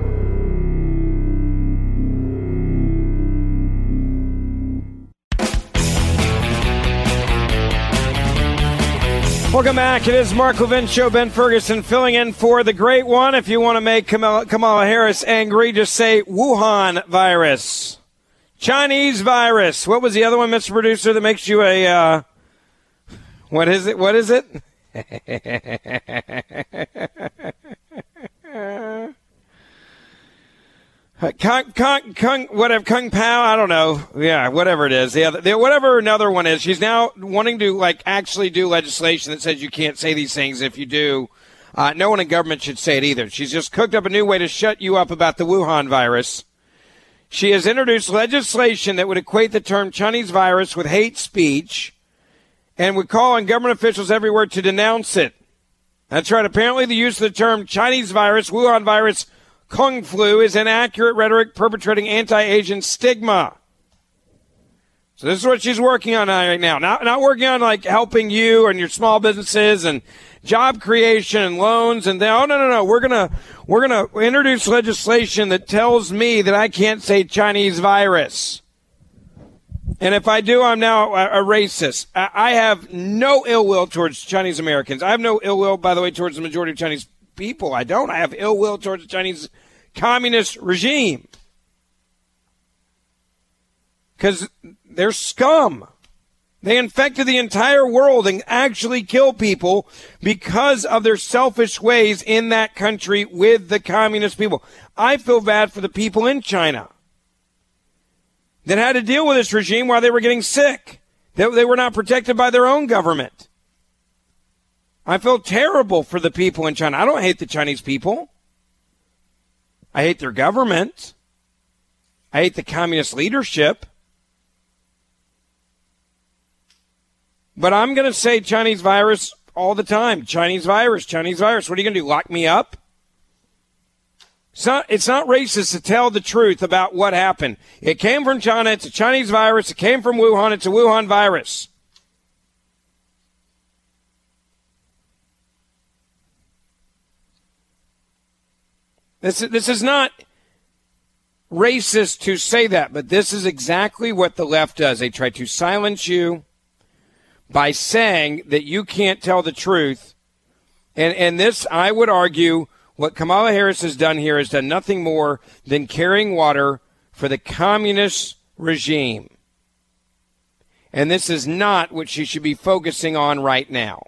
Welcome back. It is Mark Levin Show. Ben Ferguson filling in for the great one. If you want to make Kamala, Kamala Harris angry, just say Wuhan virus. Chinese virus. What was the other one, Mister Producer, that makes you a, uh, what is it? What is it? Kung, Kung, Kung, whatever, Kung Pao, I don't know. Yeah, whatever it is. The other, the, whatever another one is. She's now wanting to, like, actually do legislation that says you can't say these things. If you do, uh, no one in government should say it either. She's just cooked up a new way to shut you up about the Wuhan virus. She has introduced legislation that would equate the term Chinese virus with hate speech and would call on government officials everywhere to denounce it. That's right. Apparently the use of the term Chinese virus, Wuhan virus, Kung flu is inaccurate rhetoric perpetrating anti-Asian stigma. So this is what she's working on right now. Not not working on like helping you and your small businesses and job creation and loans and they, oh no no no we're gonna we're gonna introduce legislation that tells me that I can't say Chinese virus. And if I do, I'm now a, a racist. I, I have no ill will towards Chinese Americans. I have no ill will, by the way, towards the majority of Chinese people. I don't. I have ill will towards the Chinese communist regime. Because they're scum. They infected the entire world and actually kill people because of their selfish ways in that country with the communist people. I feel bad for the people in China that had to deal with this regime while they were getting sick. They, they were not protected by their own government. I feel terrible for the people in China. I don't hate the Chinese people. I hate their government. I hate the communist leadership. But I'm going to say Chinese virus all the time. Chinese virus, Chinese virus. What are you going to do, lock me up? It's not, it's not racist to tell the truth about what happened. It came from China. It's a Chinese virus. It came from Wuhan. It's a Wuhan virus. This, this is not racist to say that, but this is exactly what the left does. They try to silence you by saying that you can't tell the truth. And, and this, I would argue, what Kamala Harris has done here has done nothing more than carrying water for the communist regime. And this is not what she should be focusing on right now.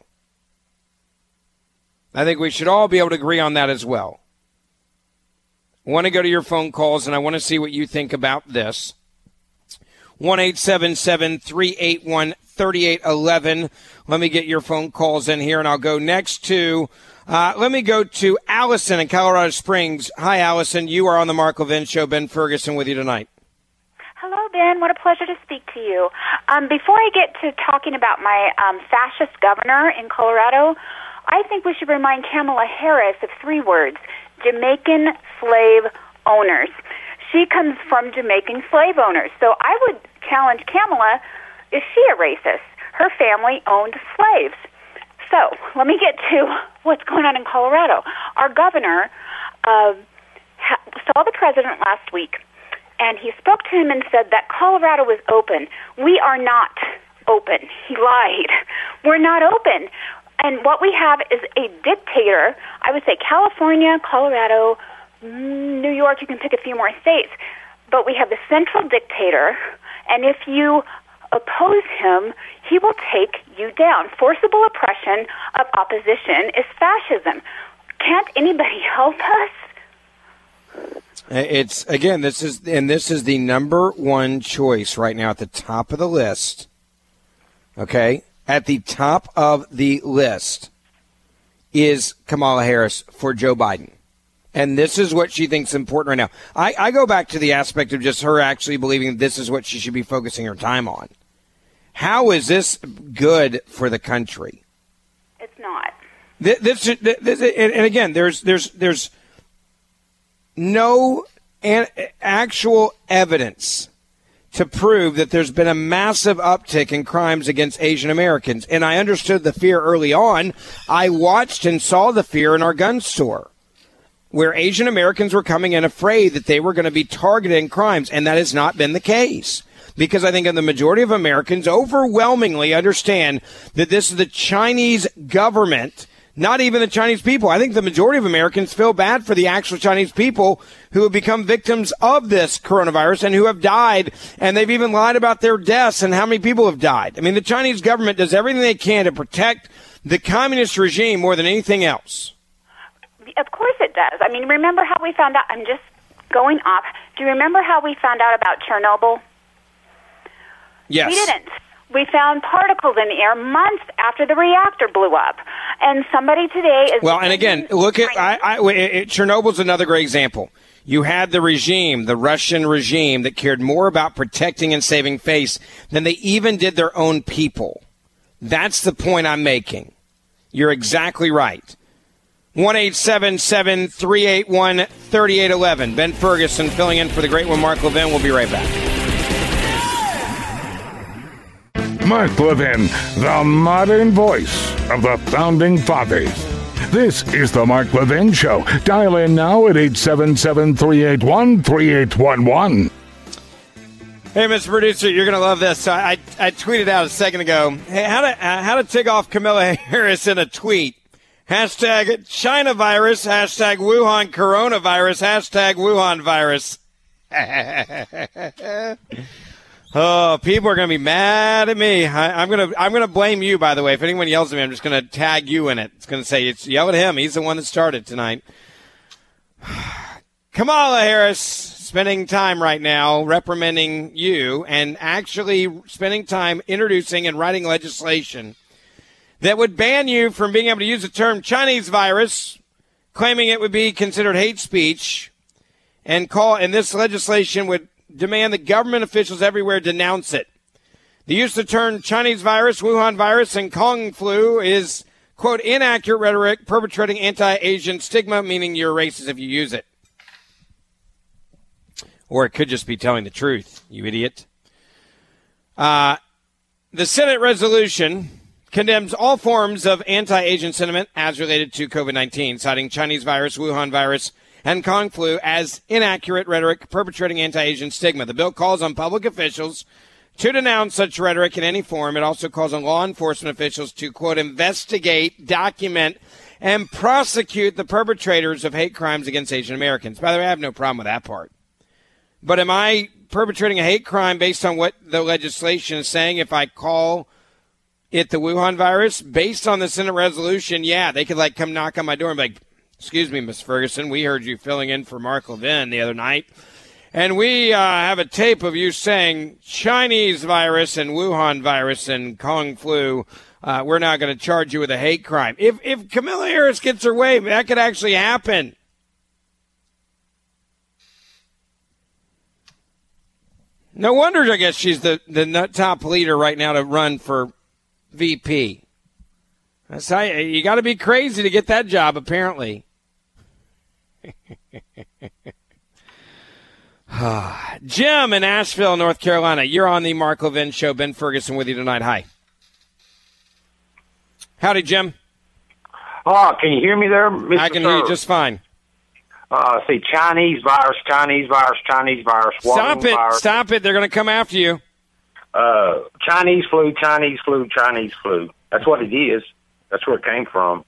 I think we should all be able to agree on that as well. I want to go to your phone calls, and I want to see what you think about this. one eight seven seven, three eight one, three eight one one. Let me get your phone calls in here, and I'll go next to, uh, let me go to Allison in Colorado Springs. Hi, Allison. You are on the Mark Levin Show. Ben Ferguson with you tonight. Hello, Ben. What a pleasure to speak to you. Um, before I get to talking about my um, fascist governor in Colorado, I think we should remind Kamala Harris of three words: Jamaican slave owners. She comes from Jamaican slave owners. So I would challenge Kamala, is she a racist? Her family owned slaves. So let me get to what's going on in Colorado. Our governor uh, ha- saw the president last week, and he spoke to him and said that Colorado was open. We are not open. He lied. We're not open. And what we have is a dictator. I would say California, Colorado, New York, you can pick a few more states. But we have the central dictator, and if you oppose him, he will take you down. Forcible oppression of opposition is fascism. Can't anybody help us? It's, again, this is, and this is the number one choice right now at the top of the list. Okay? At the top of the list is Kamala Harris for Joe Biden. And this is what she thinks important right now. I, I go back to the aspect of just her actually believing this is what she should be focusing her time on. How is this good for the country? It's not. This, this, this and, and again, there's there's there's no an, actual evidence to prove that there's been a massive uptick in crimes against Asian Americans. And I understood the fear early on. I watched and saw the fear in our gun store, where Asian Americans were coming in afraid that they were going to be targeted in crimes, and that has not been the case. Because I think the majority of Americans overwhelmingly understand that this is the Chinese government, not even the Chinese people. I think the majority of Americans feel bad for the actual Chinese people who have become victims of this coronavirus and who have died, and they've even lied about their deaths and how many people have died. I mean, the Chinese government does everything they can to protect the communist regime more than anything else. Of course it does. I mean, remember how we found out? I'm just going off. Do you remember how we found out about Chernobyl? Yes. We didn't. We found particles in the air months after the reactor blew up. And somebody today is... Well, and again, look at... I, I, it, Chernobyl's another great example. You had the regime, the Russian regime, that cared more about protecting and saving face than they even did their own people. That's the point I'm making. You're exactly right. one eight seven seven, three eight one, three eight one one. Ben Ferguson filling in for the great one, Mark Levin. We'll be right back. Mark Levin, the modern voice of the Founding Fathers. This is the Mark Levin Show. Dial in now at eight seven seven, three eight one, three eight one one. Hey, Mister Producer, you're going to love this. So I, I tweeted out a second ago, hey, how to uh, how to tick off Kamala Harris in a tweet. Hashtag China virus, hashtag Wuhan coronavirus, hashtag Wuhan virus. Oh, people are going to be mad at me. I, I'm going to I'm going to blame you, by the way. If anyone yells at me, I'm just going to tag you in it. It's going to say, it's yell at him. He's the one that started tonight. Kamala Harris spending time right now reprimanding you and actually spending time introducing and writing legislation that would ban you from being able to use the term Chinese virus, claiming it would be considered hate speech, and call and this legislation would demand that government officials everywhere denounce it. The use of the term Chinese virus, Wuhan virus, and Kung flu is, quote, inaccurate rhetoric perpetrating anti-Asian stigma, meaning you're racist if you use it. Or it could just be telling the truth, you idiot. Uh, the Senate resolution condemns all forms of anti-Asian sentiment as related to COVID nineteen, citing Chinese virus, Wuhan virus, and Kung flu as inaccurate rhetoric perpetrating anti-Asian stigma. The bill calls on public officials to denounce such rhetoric in any form. It also calls on law enforcement officials to, quote, investigate, document, and prosecute the perpetrators of hate crimes against Asian Americans. By the way, I have no problem with that part. But am I perpetrating a hate crime based on what the legislation is saying if I call it the Wuhan virus? Based on the Senate resolution, yeah, they could, like, come knock on my door and be like, excuse me, Miss Ferguson, we heard you filling in for Mark Levin the other night, and we uh, have a tape of you saying Chinese virus and Wuhan virus and Kung flu. Uh, we're not going to charge you with a hate crime. If if Kamala Harris gets her way, that could actually happen. No wonder, I guess, she's the, the top leader right now to run for V P. That's how you, you got to be crazy to get that job, apparently. Jim in Asheville, North Carolina. You're on the Mark Levin Show. Ben Ferguson with you tonight. Hi. Howdy, Jim. Oh, can you hear me there, Mister I can hear you just fine. Uh, see, Chinese virus, Chinese virus, Chinese virus. Stop it. Virus. Stop it. They're going to come after you. Uh, Chinese flu, Chinese flu, Chinese flu. That's what it is. That's where it came from.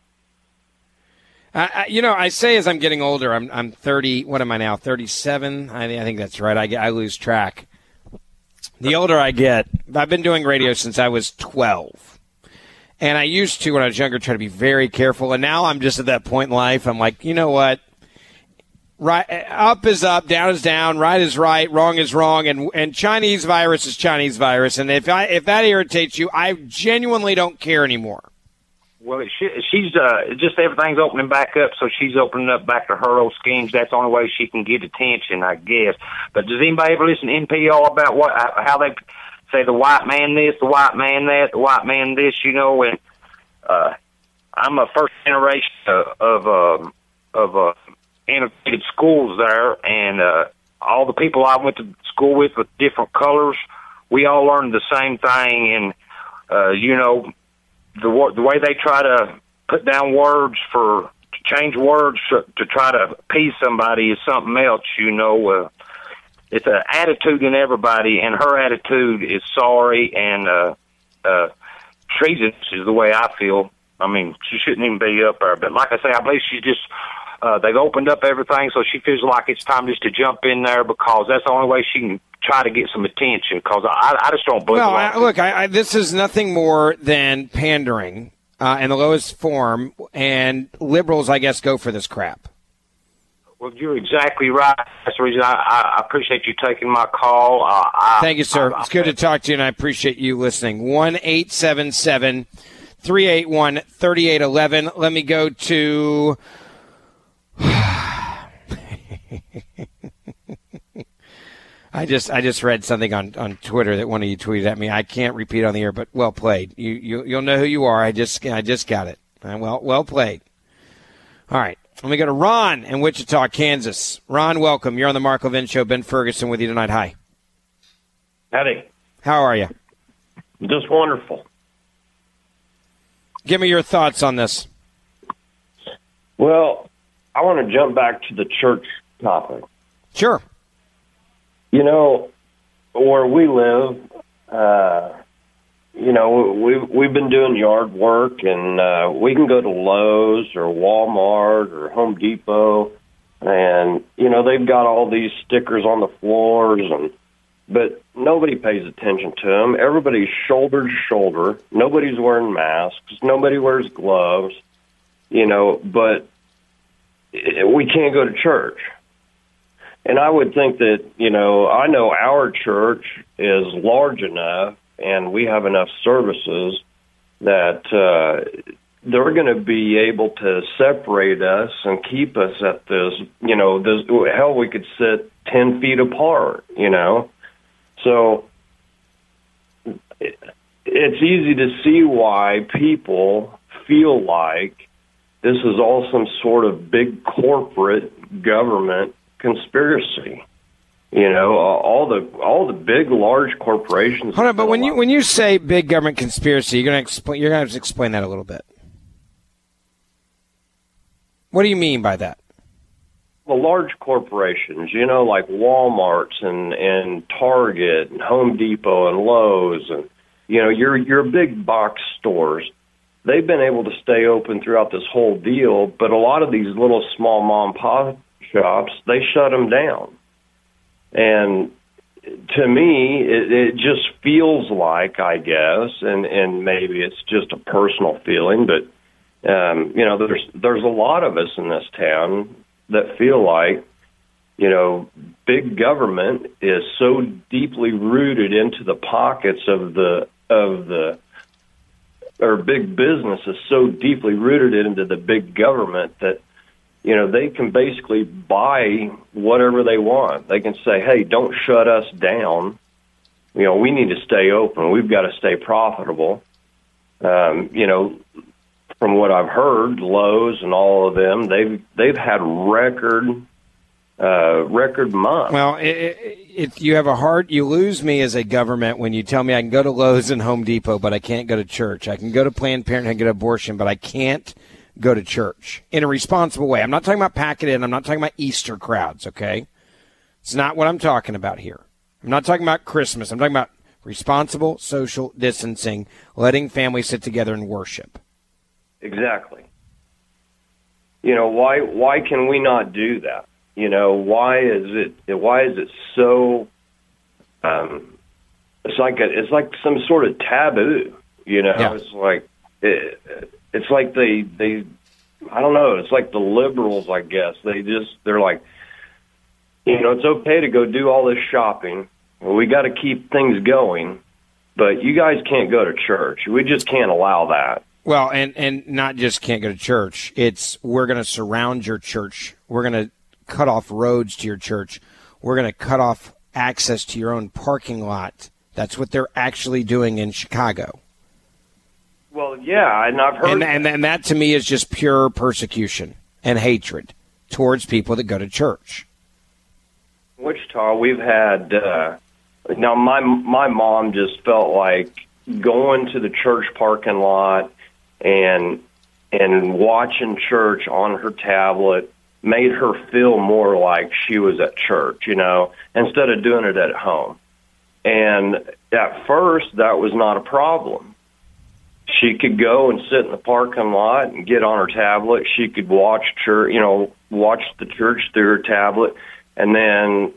Uh, I, you know, I say as I'm getting older, I'm I'm thirty. What am I now? thirty-seven? I, I think that's right. I, I lose track. The older I get, I've been doing radio since I was twelve. And I used to, when I was younger, try to be very careful. And now I'm just at that point in life. I'm like, you know what? Right, up is up, down is down, right is right, wrong is wrong, and and Chinese virus is Chinese virus. And if I if that irritates you, I genuinely don't care anymore. Well, it sh- she's uh, just everything's opening back up, so she's opening up back to her old schemes. That's the only way she can get attention, I guess. But does anybody ever listen to N P R about what how they say the white man this, the white man that, the white man this? You know, and uh, I'm a first generation of of um, of uh, integrated schools there, and uh, all the people I went to school with with different colors, we all learned the same thing, and uh, you know. The the way they try to put down words for to change words to, to try to appease somebody is something else. You know, uh, it's an attitude in everybody, and her attitude is sorry and uh, uh, treasonous is the way I feel. I mean, she shouldn't even be up there. But like I say, I believe she's just uh, they've opened up everything, so she feels like it's time just to jump in there because that's the only way she can try to get some attention, because I, I just don't believe well, I, look, I, I, this is nothing more than pandering uh, in the lowest form, and liberals, I guess, go for this crap. Well, you're exactly right. That's the reason I, I appreciate you taking my call. Uh, I, Thank you, sir. I, I, it's good to talk to you, and I appreciate you listening. one eight seven seven, three eight one, three eight one one. Let me go to... I just I just read something on, on Twitter that one of you tweeted at me. I can't repeat on the air, but well played. You, you you'll know who you are. I just I just got it. Uh, well well played. All right, let me go to Ron in Wichita, Kansas. Ron, welcome. You're on the Mark Levin Show. Ben Ferguson with you tonight. Hi. Howdy. How are you? Just wonderful. Give me your thoughts on this. Well, I want to jump back to the church topic. Sure. You know, where we live, uh, you know, we've, we've been doing yard work, and uh, we can go to Lowe's or Walmart or Home Depot, and, you know, they've got all these stickers on the floors, and but nobody pays attention to them. Everybody's shoulder to shoulder. Nobody's wearing masks. Nobody wears gloves, you know, but we can't go to church. And I would think that, you know, I know our church is large enough and we have enough services that uh, they're going to be able to separate us and keep us at this, you know, this, hell, we could sit ten feet apart, you know. So it, it's easy to see why people feel like this is all some sort of big corporate government conspiracy. You know, all the all the big, large corporations. Hold on, but when you when you say big government conspiracy, you're going to explain. You're going to explain that a little bit. What do you mean by that? Well, large corporations, you know, like Walmart's and and Target and Home Depot and Lowe's, and you know, your your big box stores. They've been able to stay open throughout this whole deal, but a lot of these little small mom and pop shops, they shut them down. And to me, it, it just feels like, I guess, and, and maybe it's just a personal feeling, but, um, you know, there's there's a lot of us in this town that feel like, you know, big government is so deeply rooted into the pockets of the of the or big business is so deeply rooted into the big government that, you know, they can basically buy whatever they want. They can say, hey, don't shut us down. You know, we need to stay open. We've got to stay profitable. Um, you know, from what I've heard, Lowe's and all of them, they've they've had record uh, record months. Well, if you have a hard, you lose me as a government when you tell me I can go to Lowe's and Home Depot, but I can't go to church. I can go to Planned Parenthood and get an abortion, but I can't go to church in a responsible way. I'm not talking about pack it in. I'm not talking about Easter crowds, okay? It's not what I'm talking about here. I'm not talking about Christmas. I'm talking about responsible social distancing, letting families sit together and worship. Exactly. You know, why why can we not do that? You know, why is it why is it so um it's like a, it's like some sort of taboo, you know? Yeah. It's like it, it's like they they I don't know, it's like the liberals, I guess. They just they're like, you know, it's okay to go do all this shopping. We got to keep things going, but you guys can't go to church. We just can't allow that. Well, and, and not just can't go to church. It's we're going to surround your church. We're going to cut off roads to your church. We're going to cut off access to your own parking lot. That's what they're actually doing in Chicago. Well, yeah, and I've heard... And, and, and that, to me, is just pure persecution and hatred towards people that go to church. Wichita, we've had... Uh, now, my my mom just felt like going to the church parking lot and and watching church on her tablet made her feel more like she was at church, you know, instead of doing it at home. And at first, that was not a problem. She could go and sit in the parking lot and get on her tablet. She could watch church, you know, watch the church through her tablet. And then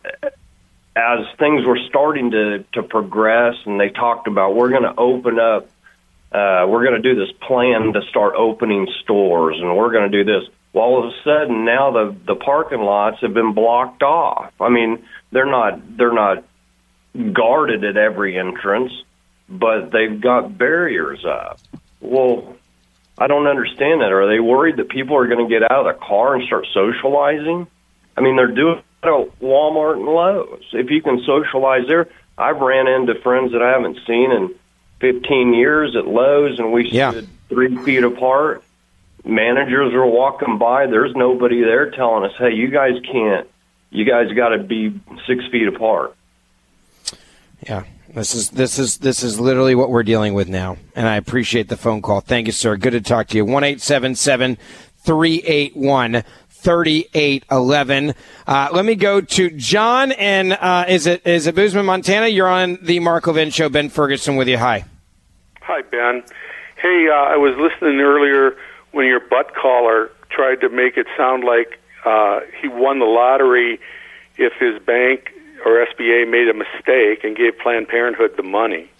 as things were starting to, to progress and they talked about, we're going to open up, uh, we're going to do this plan to start opening stores and we're going to do this. Well, all of a sudden now the, the parking lots have been blocked off. I mean, they're not, they're not guarded at every entrance, but they've got barriers up. Well, I don't understand that. Are they worried that people are going to get out of the car and start socializing? I mean, they're doing it at Walmart and Lowe's. If you can socialize there, I've ran into friends that I haven't seen in fifteen years at Lowe's, and we yeah. stood three feet apart. Managers are walking by. There's nobody there telling us, hey, you guys can't. You guys got to be six feet apart. Yeah. This is this is this is literally what we're dealing with now, and I appreciate the phone call. Thank you, sir. Good to talk to you. one eight seven seven, three eight one, three eight one one. Uh, let me go to John, and uh, is it is it Bozeman, Montana? You're on the Mark Levin Show. Ben Ferguson with you. Hi. Hi, Ben. Hey, uh, I was listening earlier when your butt caller tried to make it sound like uh, he won the lottery if his bank or S B A made a mistake and gave Planned Parenthood the money.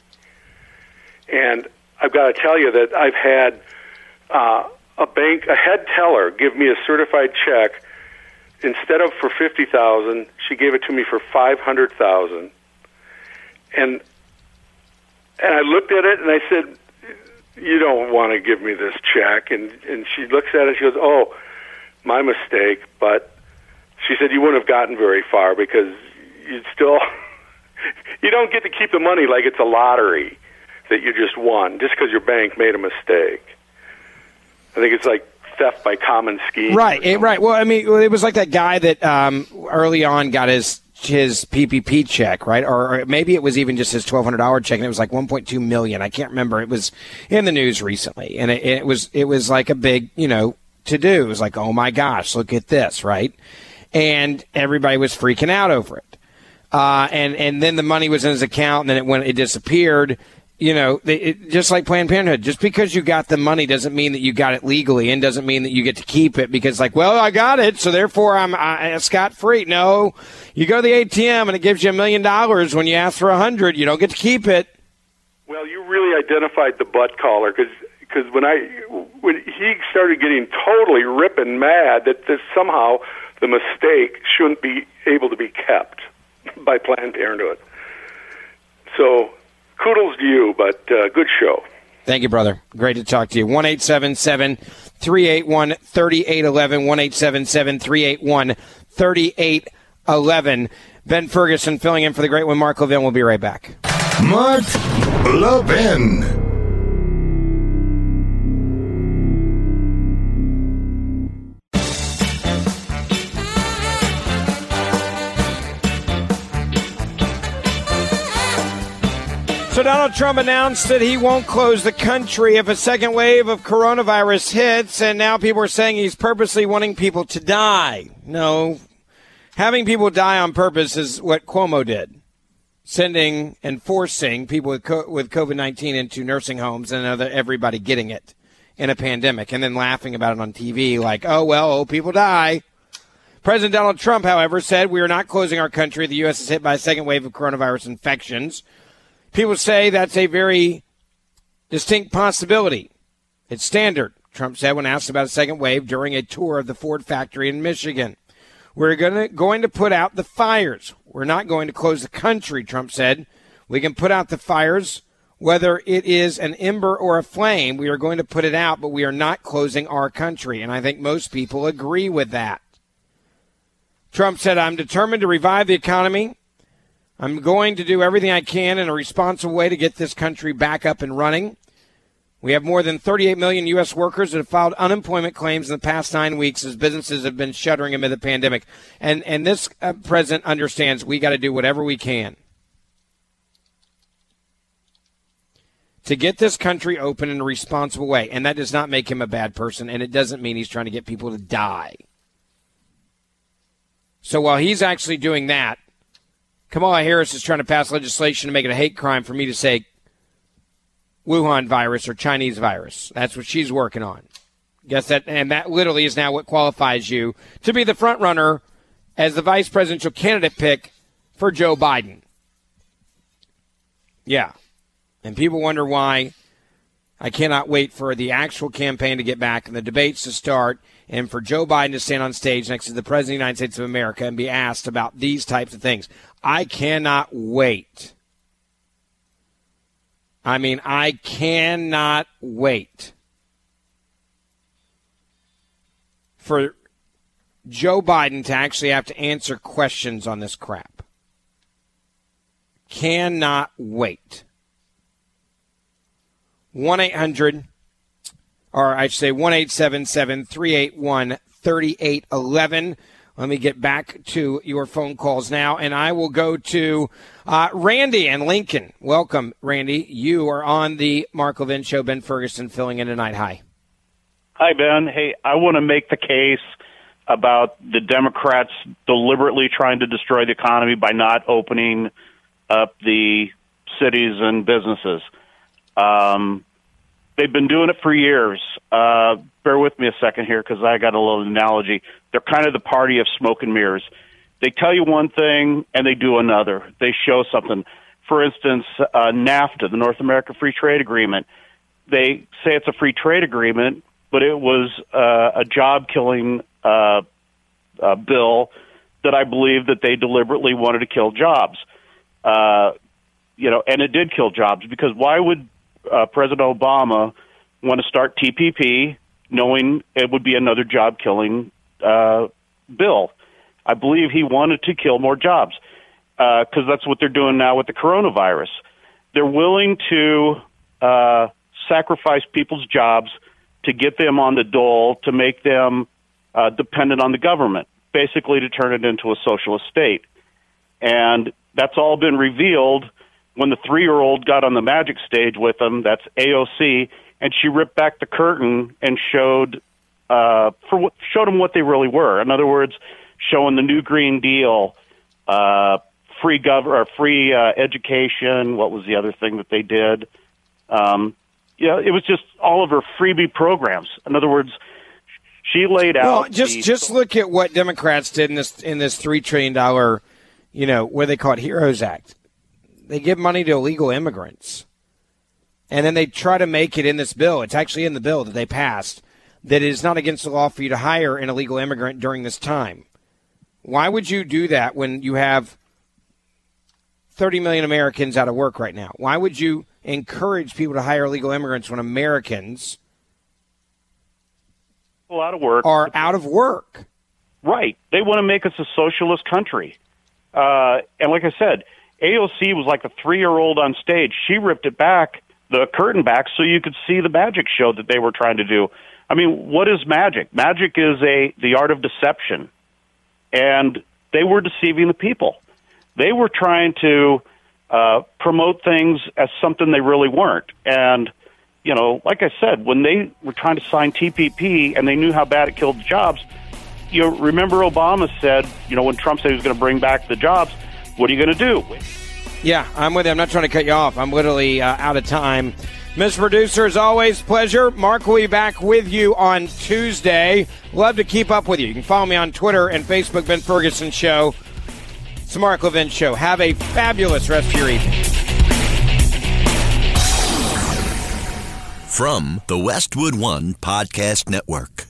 And I've got to tell you that I've had uh, a bank, a head teller, give me a certified check. Instead of for fifty thousand dollars, she gave it to me for five hundred thousand dollars. And and I looked at it and I said, "You don't want to give me this check." And and she looks at it and she goes, "Oh, my mistake." But she said you wouldn't have gotten very far because you'd still, you don't get to keep the money like it's a lottery that you just won just because your bank made a mistake. I think it's like theft by common scheme. Right, it, right. Well, I mean, it was like that guy that um, early on got his his P P P check, right? Or, or maybe it was even just his twelve hundred dollars check, and it was like one point two million dollars. I can't remember. It was in the news recently, and it, it was it was like a big, you know, to do. It was like, oh my gosh, look at this, right? And everybody was freaking out over it. Uh, and, and then the money was in his account, and then it, when it disappeared, you know, they, it, just like Planned Parenthood, just because you got the money doesn't mean that you got it legally and doesn't mean that you get to keep it because, like, well, I got it, so therefore I'm I, scot-free. No, you go to the A T M and it gives you a million dollars when you ask for a hundred. You don't get to keep it. Well, you really identified the butt caller because because when I when he started getting totally ripping mad that this somehow the mistake shouldn't be able to be kept by Planned Parenthood. So kudos to you, but uh, good show. Thank you, brother. Great to talk to you. one eight seven seven, three eight one, three eight one one, one eight seven seven, three eight one, three eight one one. Ben Ferguson filling in for the great one, Mark Levin. We'll be right back. Mark Levin. So Donald Trump announced that he won't close the country if a second wave of coronavirus hits, and now people are saying he's purposely wanting people to die. No, having people die on purpose is what Cuomo did, sending and forcing people with with COVID nineteen into nursing homes and other, everybody getting it in a pandemic, and then laughing about it on T V like, oh, well, oh, people die. President Donald Trump, however, said we are not closing our country. The U S is hit by a second wave of coronavirus infections. People say that's a very distinct possibility. It's standard, Trump said when asked about a second wave during a tour of the Ford factory in Michigan. We're gonna, going to put out the fires. We're not going to close the country, Trump said. We can put out the fires, whether it is an ember or a flame. We are going to put it out, but we are not closing our country. And I think most people agree with that. Trump said, I'm determined to revive the economy. I'm going to do everything I can in a responsible way to get this country back up and running. We have more than thirty-eight million U S workers that have filed unemployment claims in the past nine weeks as businesses have been shuttering amid the pandemic. And and this uh, president understands we got to do whatever we can to get this country open in a responsible way. And that does not make him a bad person, and it doesn't mean he's trying to get people to die. So while he's actually doing that, Kamala Harris is trying to pass legislation to make it a hate crime for me to say Wuhan virus or Chinese virus. That's what she's working on. Guess that, and that literally is now what qualifies you to be the front runner as the vice presidential candidate pick for Joe Biden. Yeah. And people wonder why I cannot wait for the actual campaign to get back and the debates to start and for Joe Biden to stand on stage next to the President of the United States of America and be asked about these types of things. I cannot wait. I mean, I cannot wait for Joe Biden to actually have to answer questions on this crap. Cannot wait. one eight hundred or I should say one eight seven seven, three eight one, three eight one one. Let me get back to your phone calls now, and I will go to uh, Randy and Lincoln. Welcome, Randy. You are on the Mark Levin Show. Ben Ferguson filling in tonight. Hi. Hi, Ben. Hey, I want to make the case about the Democrats deliberately trying to destroy the economy by not opening up the cities and businesses. Um, they've been doing it for years. Uh, bear with me a second here because I got a little analogy. They're kind of the party of smoke and mirrors. They tell you one thing and they do another. They show something. For instance, uh, NAFTA, the North American Free Trade Agreement, they say it's a free trade agreement, but it was uh, a job-killing uh, uh, bill that I believe that they deliberately wanted to kill jobs. Uh, you know, and it did kill jobs because why would uh, President Obama want to start T P P knowing it would be another job-killing uh, bill? I believe he wanted to kill more jobs because uh, that's what they're doing now with the coronavirus. They're willing to uh, sacrifice people's jobs to get them on the dole, to make them uh, dependent on the government, basically to turn it into a socialist state. And that's all been revealed when the three-year-old got on the magic stage with them, that's A O C, and she ripped back the curtain and showed uh, for what, showed them what they really were. In other words, showing the new Green Deal, uh, free gov- or free uh, education. What was the other thing that they did? Um, yeah, it was just all of her freebie programs. In other words, she laid out. Well, just the, just look at what Democrats did in this in this three trillion dollar, you know, what they call it, HEROES Act. They give money to illegal immigrants, and then they try to make it in this bill. It's actually in the bill that they passed that it is not against the law for you to hire an illegal immigrant during this time. Why would you do that when you have thirty million Americans out of work right now? Why would you encourage people to hire illegal immigrants when Americans people out of work are out of work? Right. They want to make us a socialist country. Uh, and like I said, A O C was like a three-year-old on stage. She ripped it back, the curtain back, so you could see the magic show that they were trying to do. I mean, what is magic? Magic is a the art of deception. And they were deceiving the people. They were trying to uh, promote things as something they really weren't. And, you know, like I said, when they were trying to sign T P P and they knew how bad it killed the jobs, you know, remember Obama said, you know, when Trump said he was going to bring back the jobs, what are you going to do? Yeah, I'm with you. I'm not trying to cut you off. I'm literally uh, out of time. Mister Producer, as always, pleasure. Mark will be back with you on Tuesday. Love to keep up with you. You can follow me on Twitter and Facebook, Ben Ferguson Show. It's the Mark Levin Show. Have a fabulous rest of your evening. From the Westwood One Podcast Network.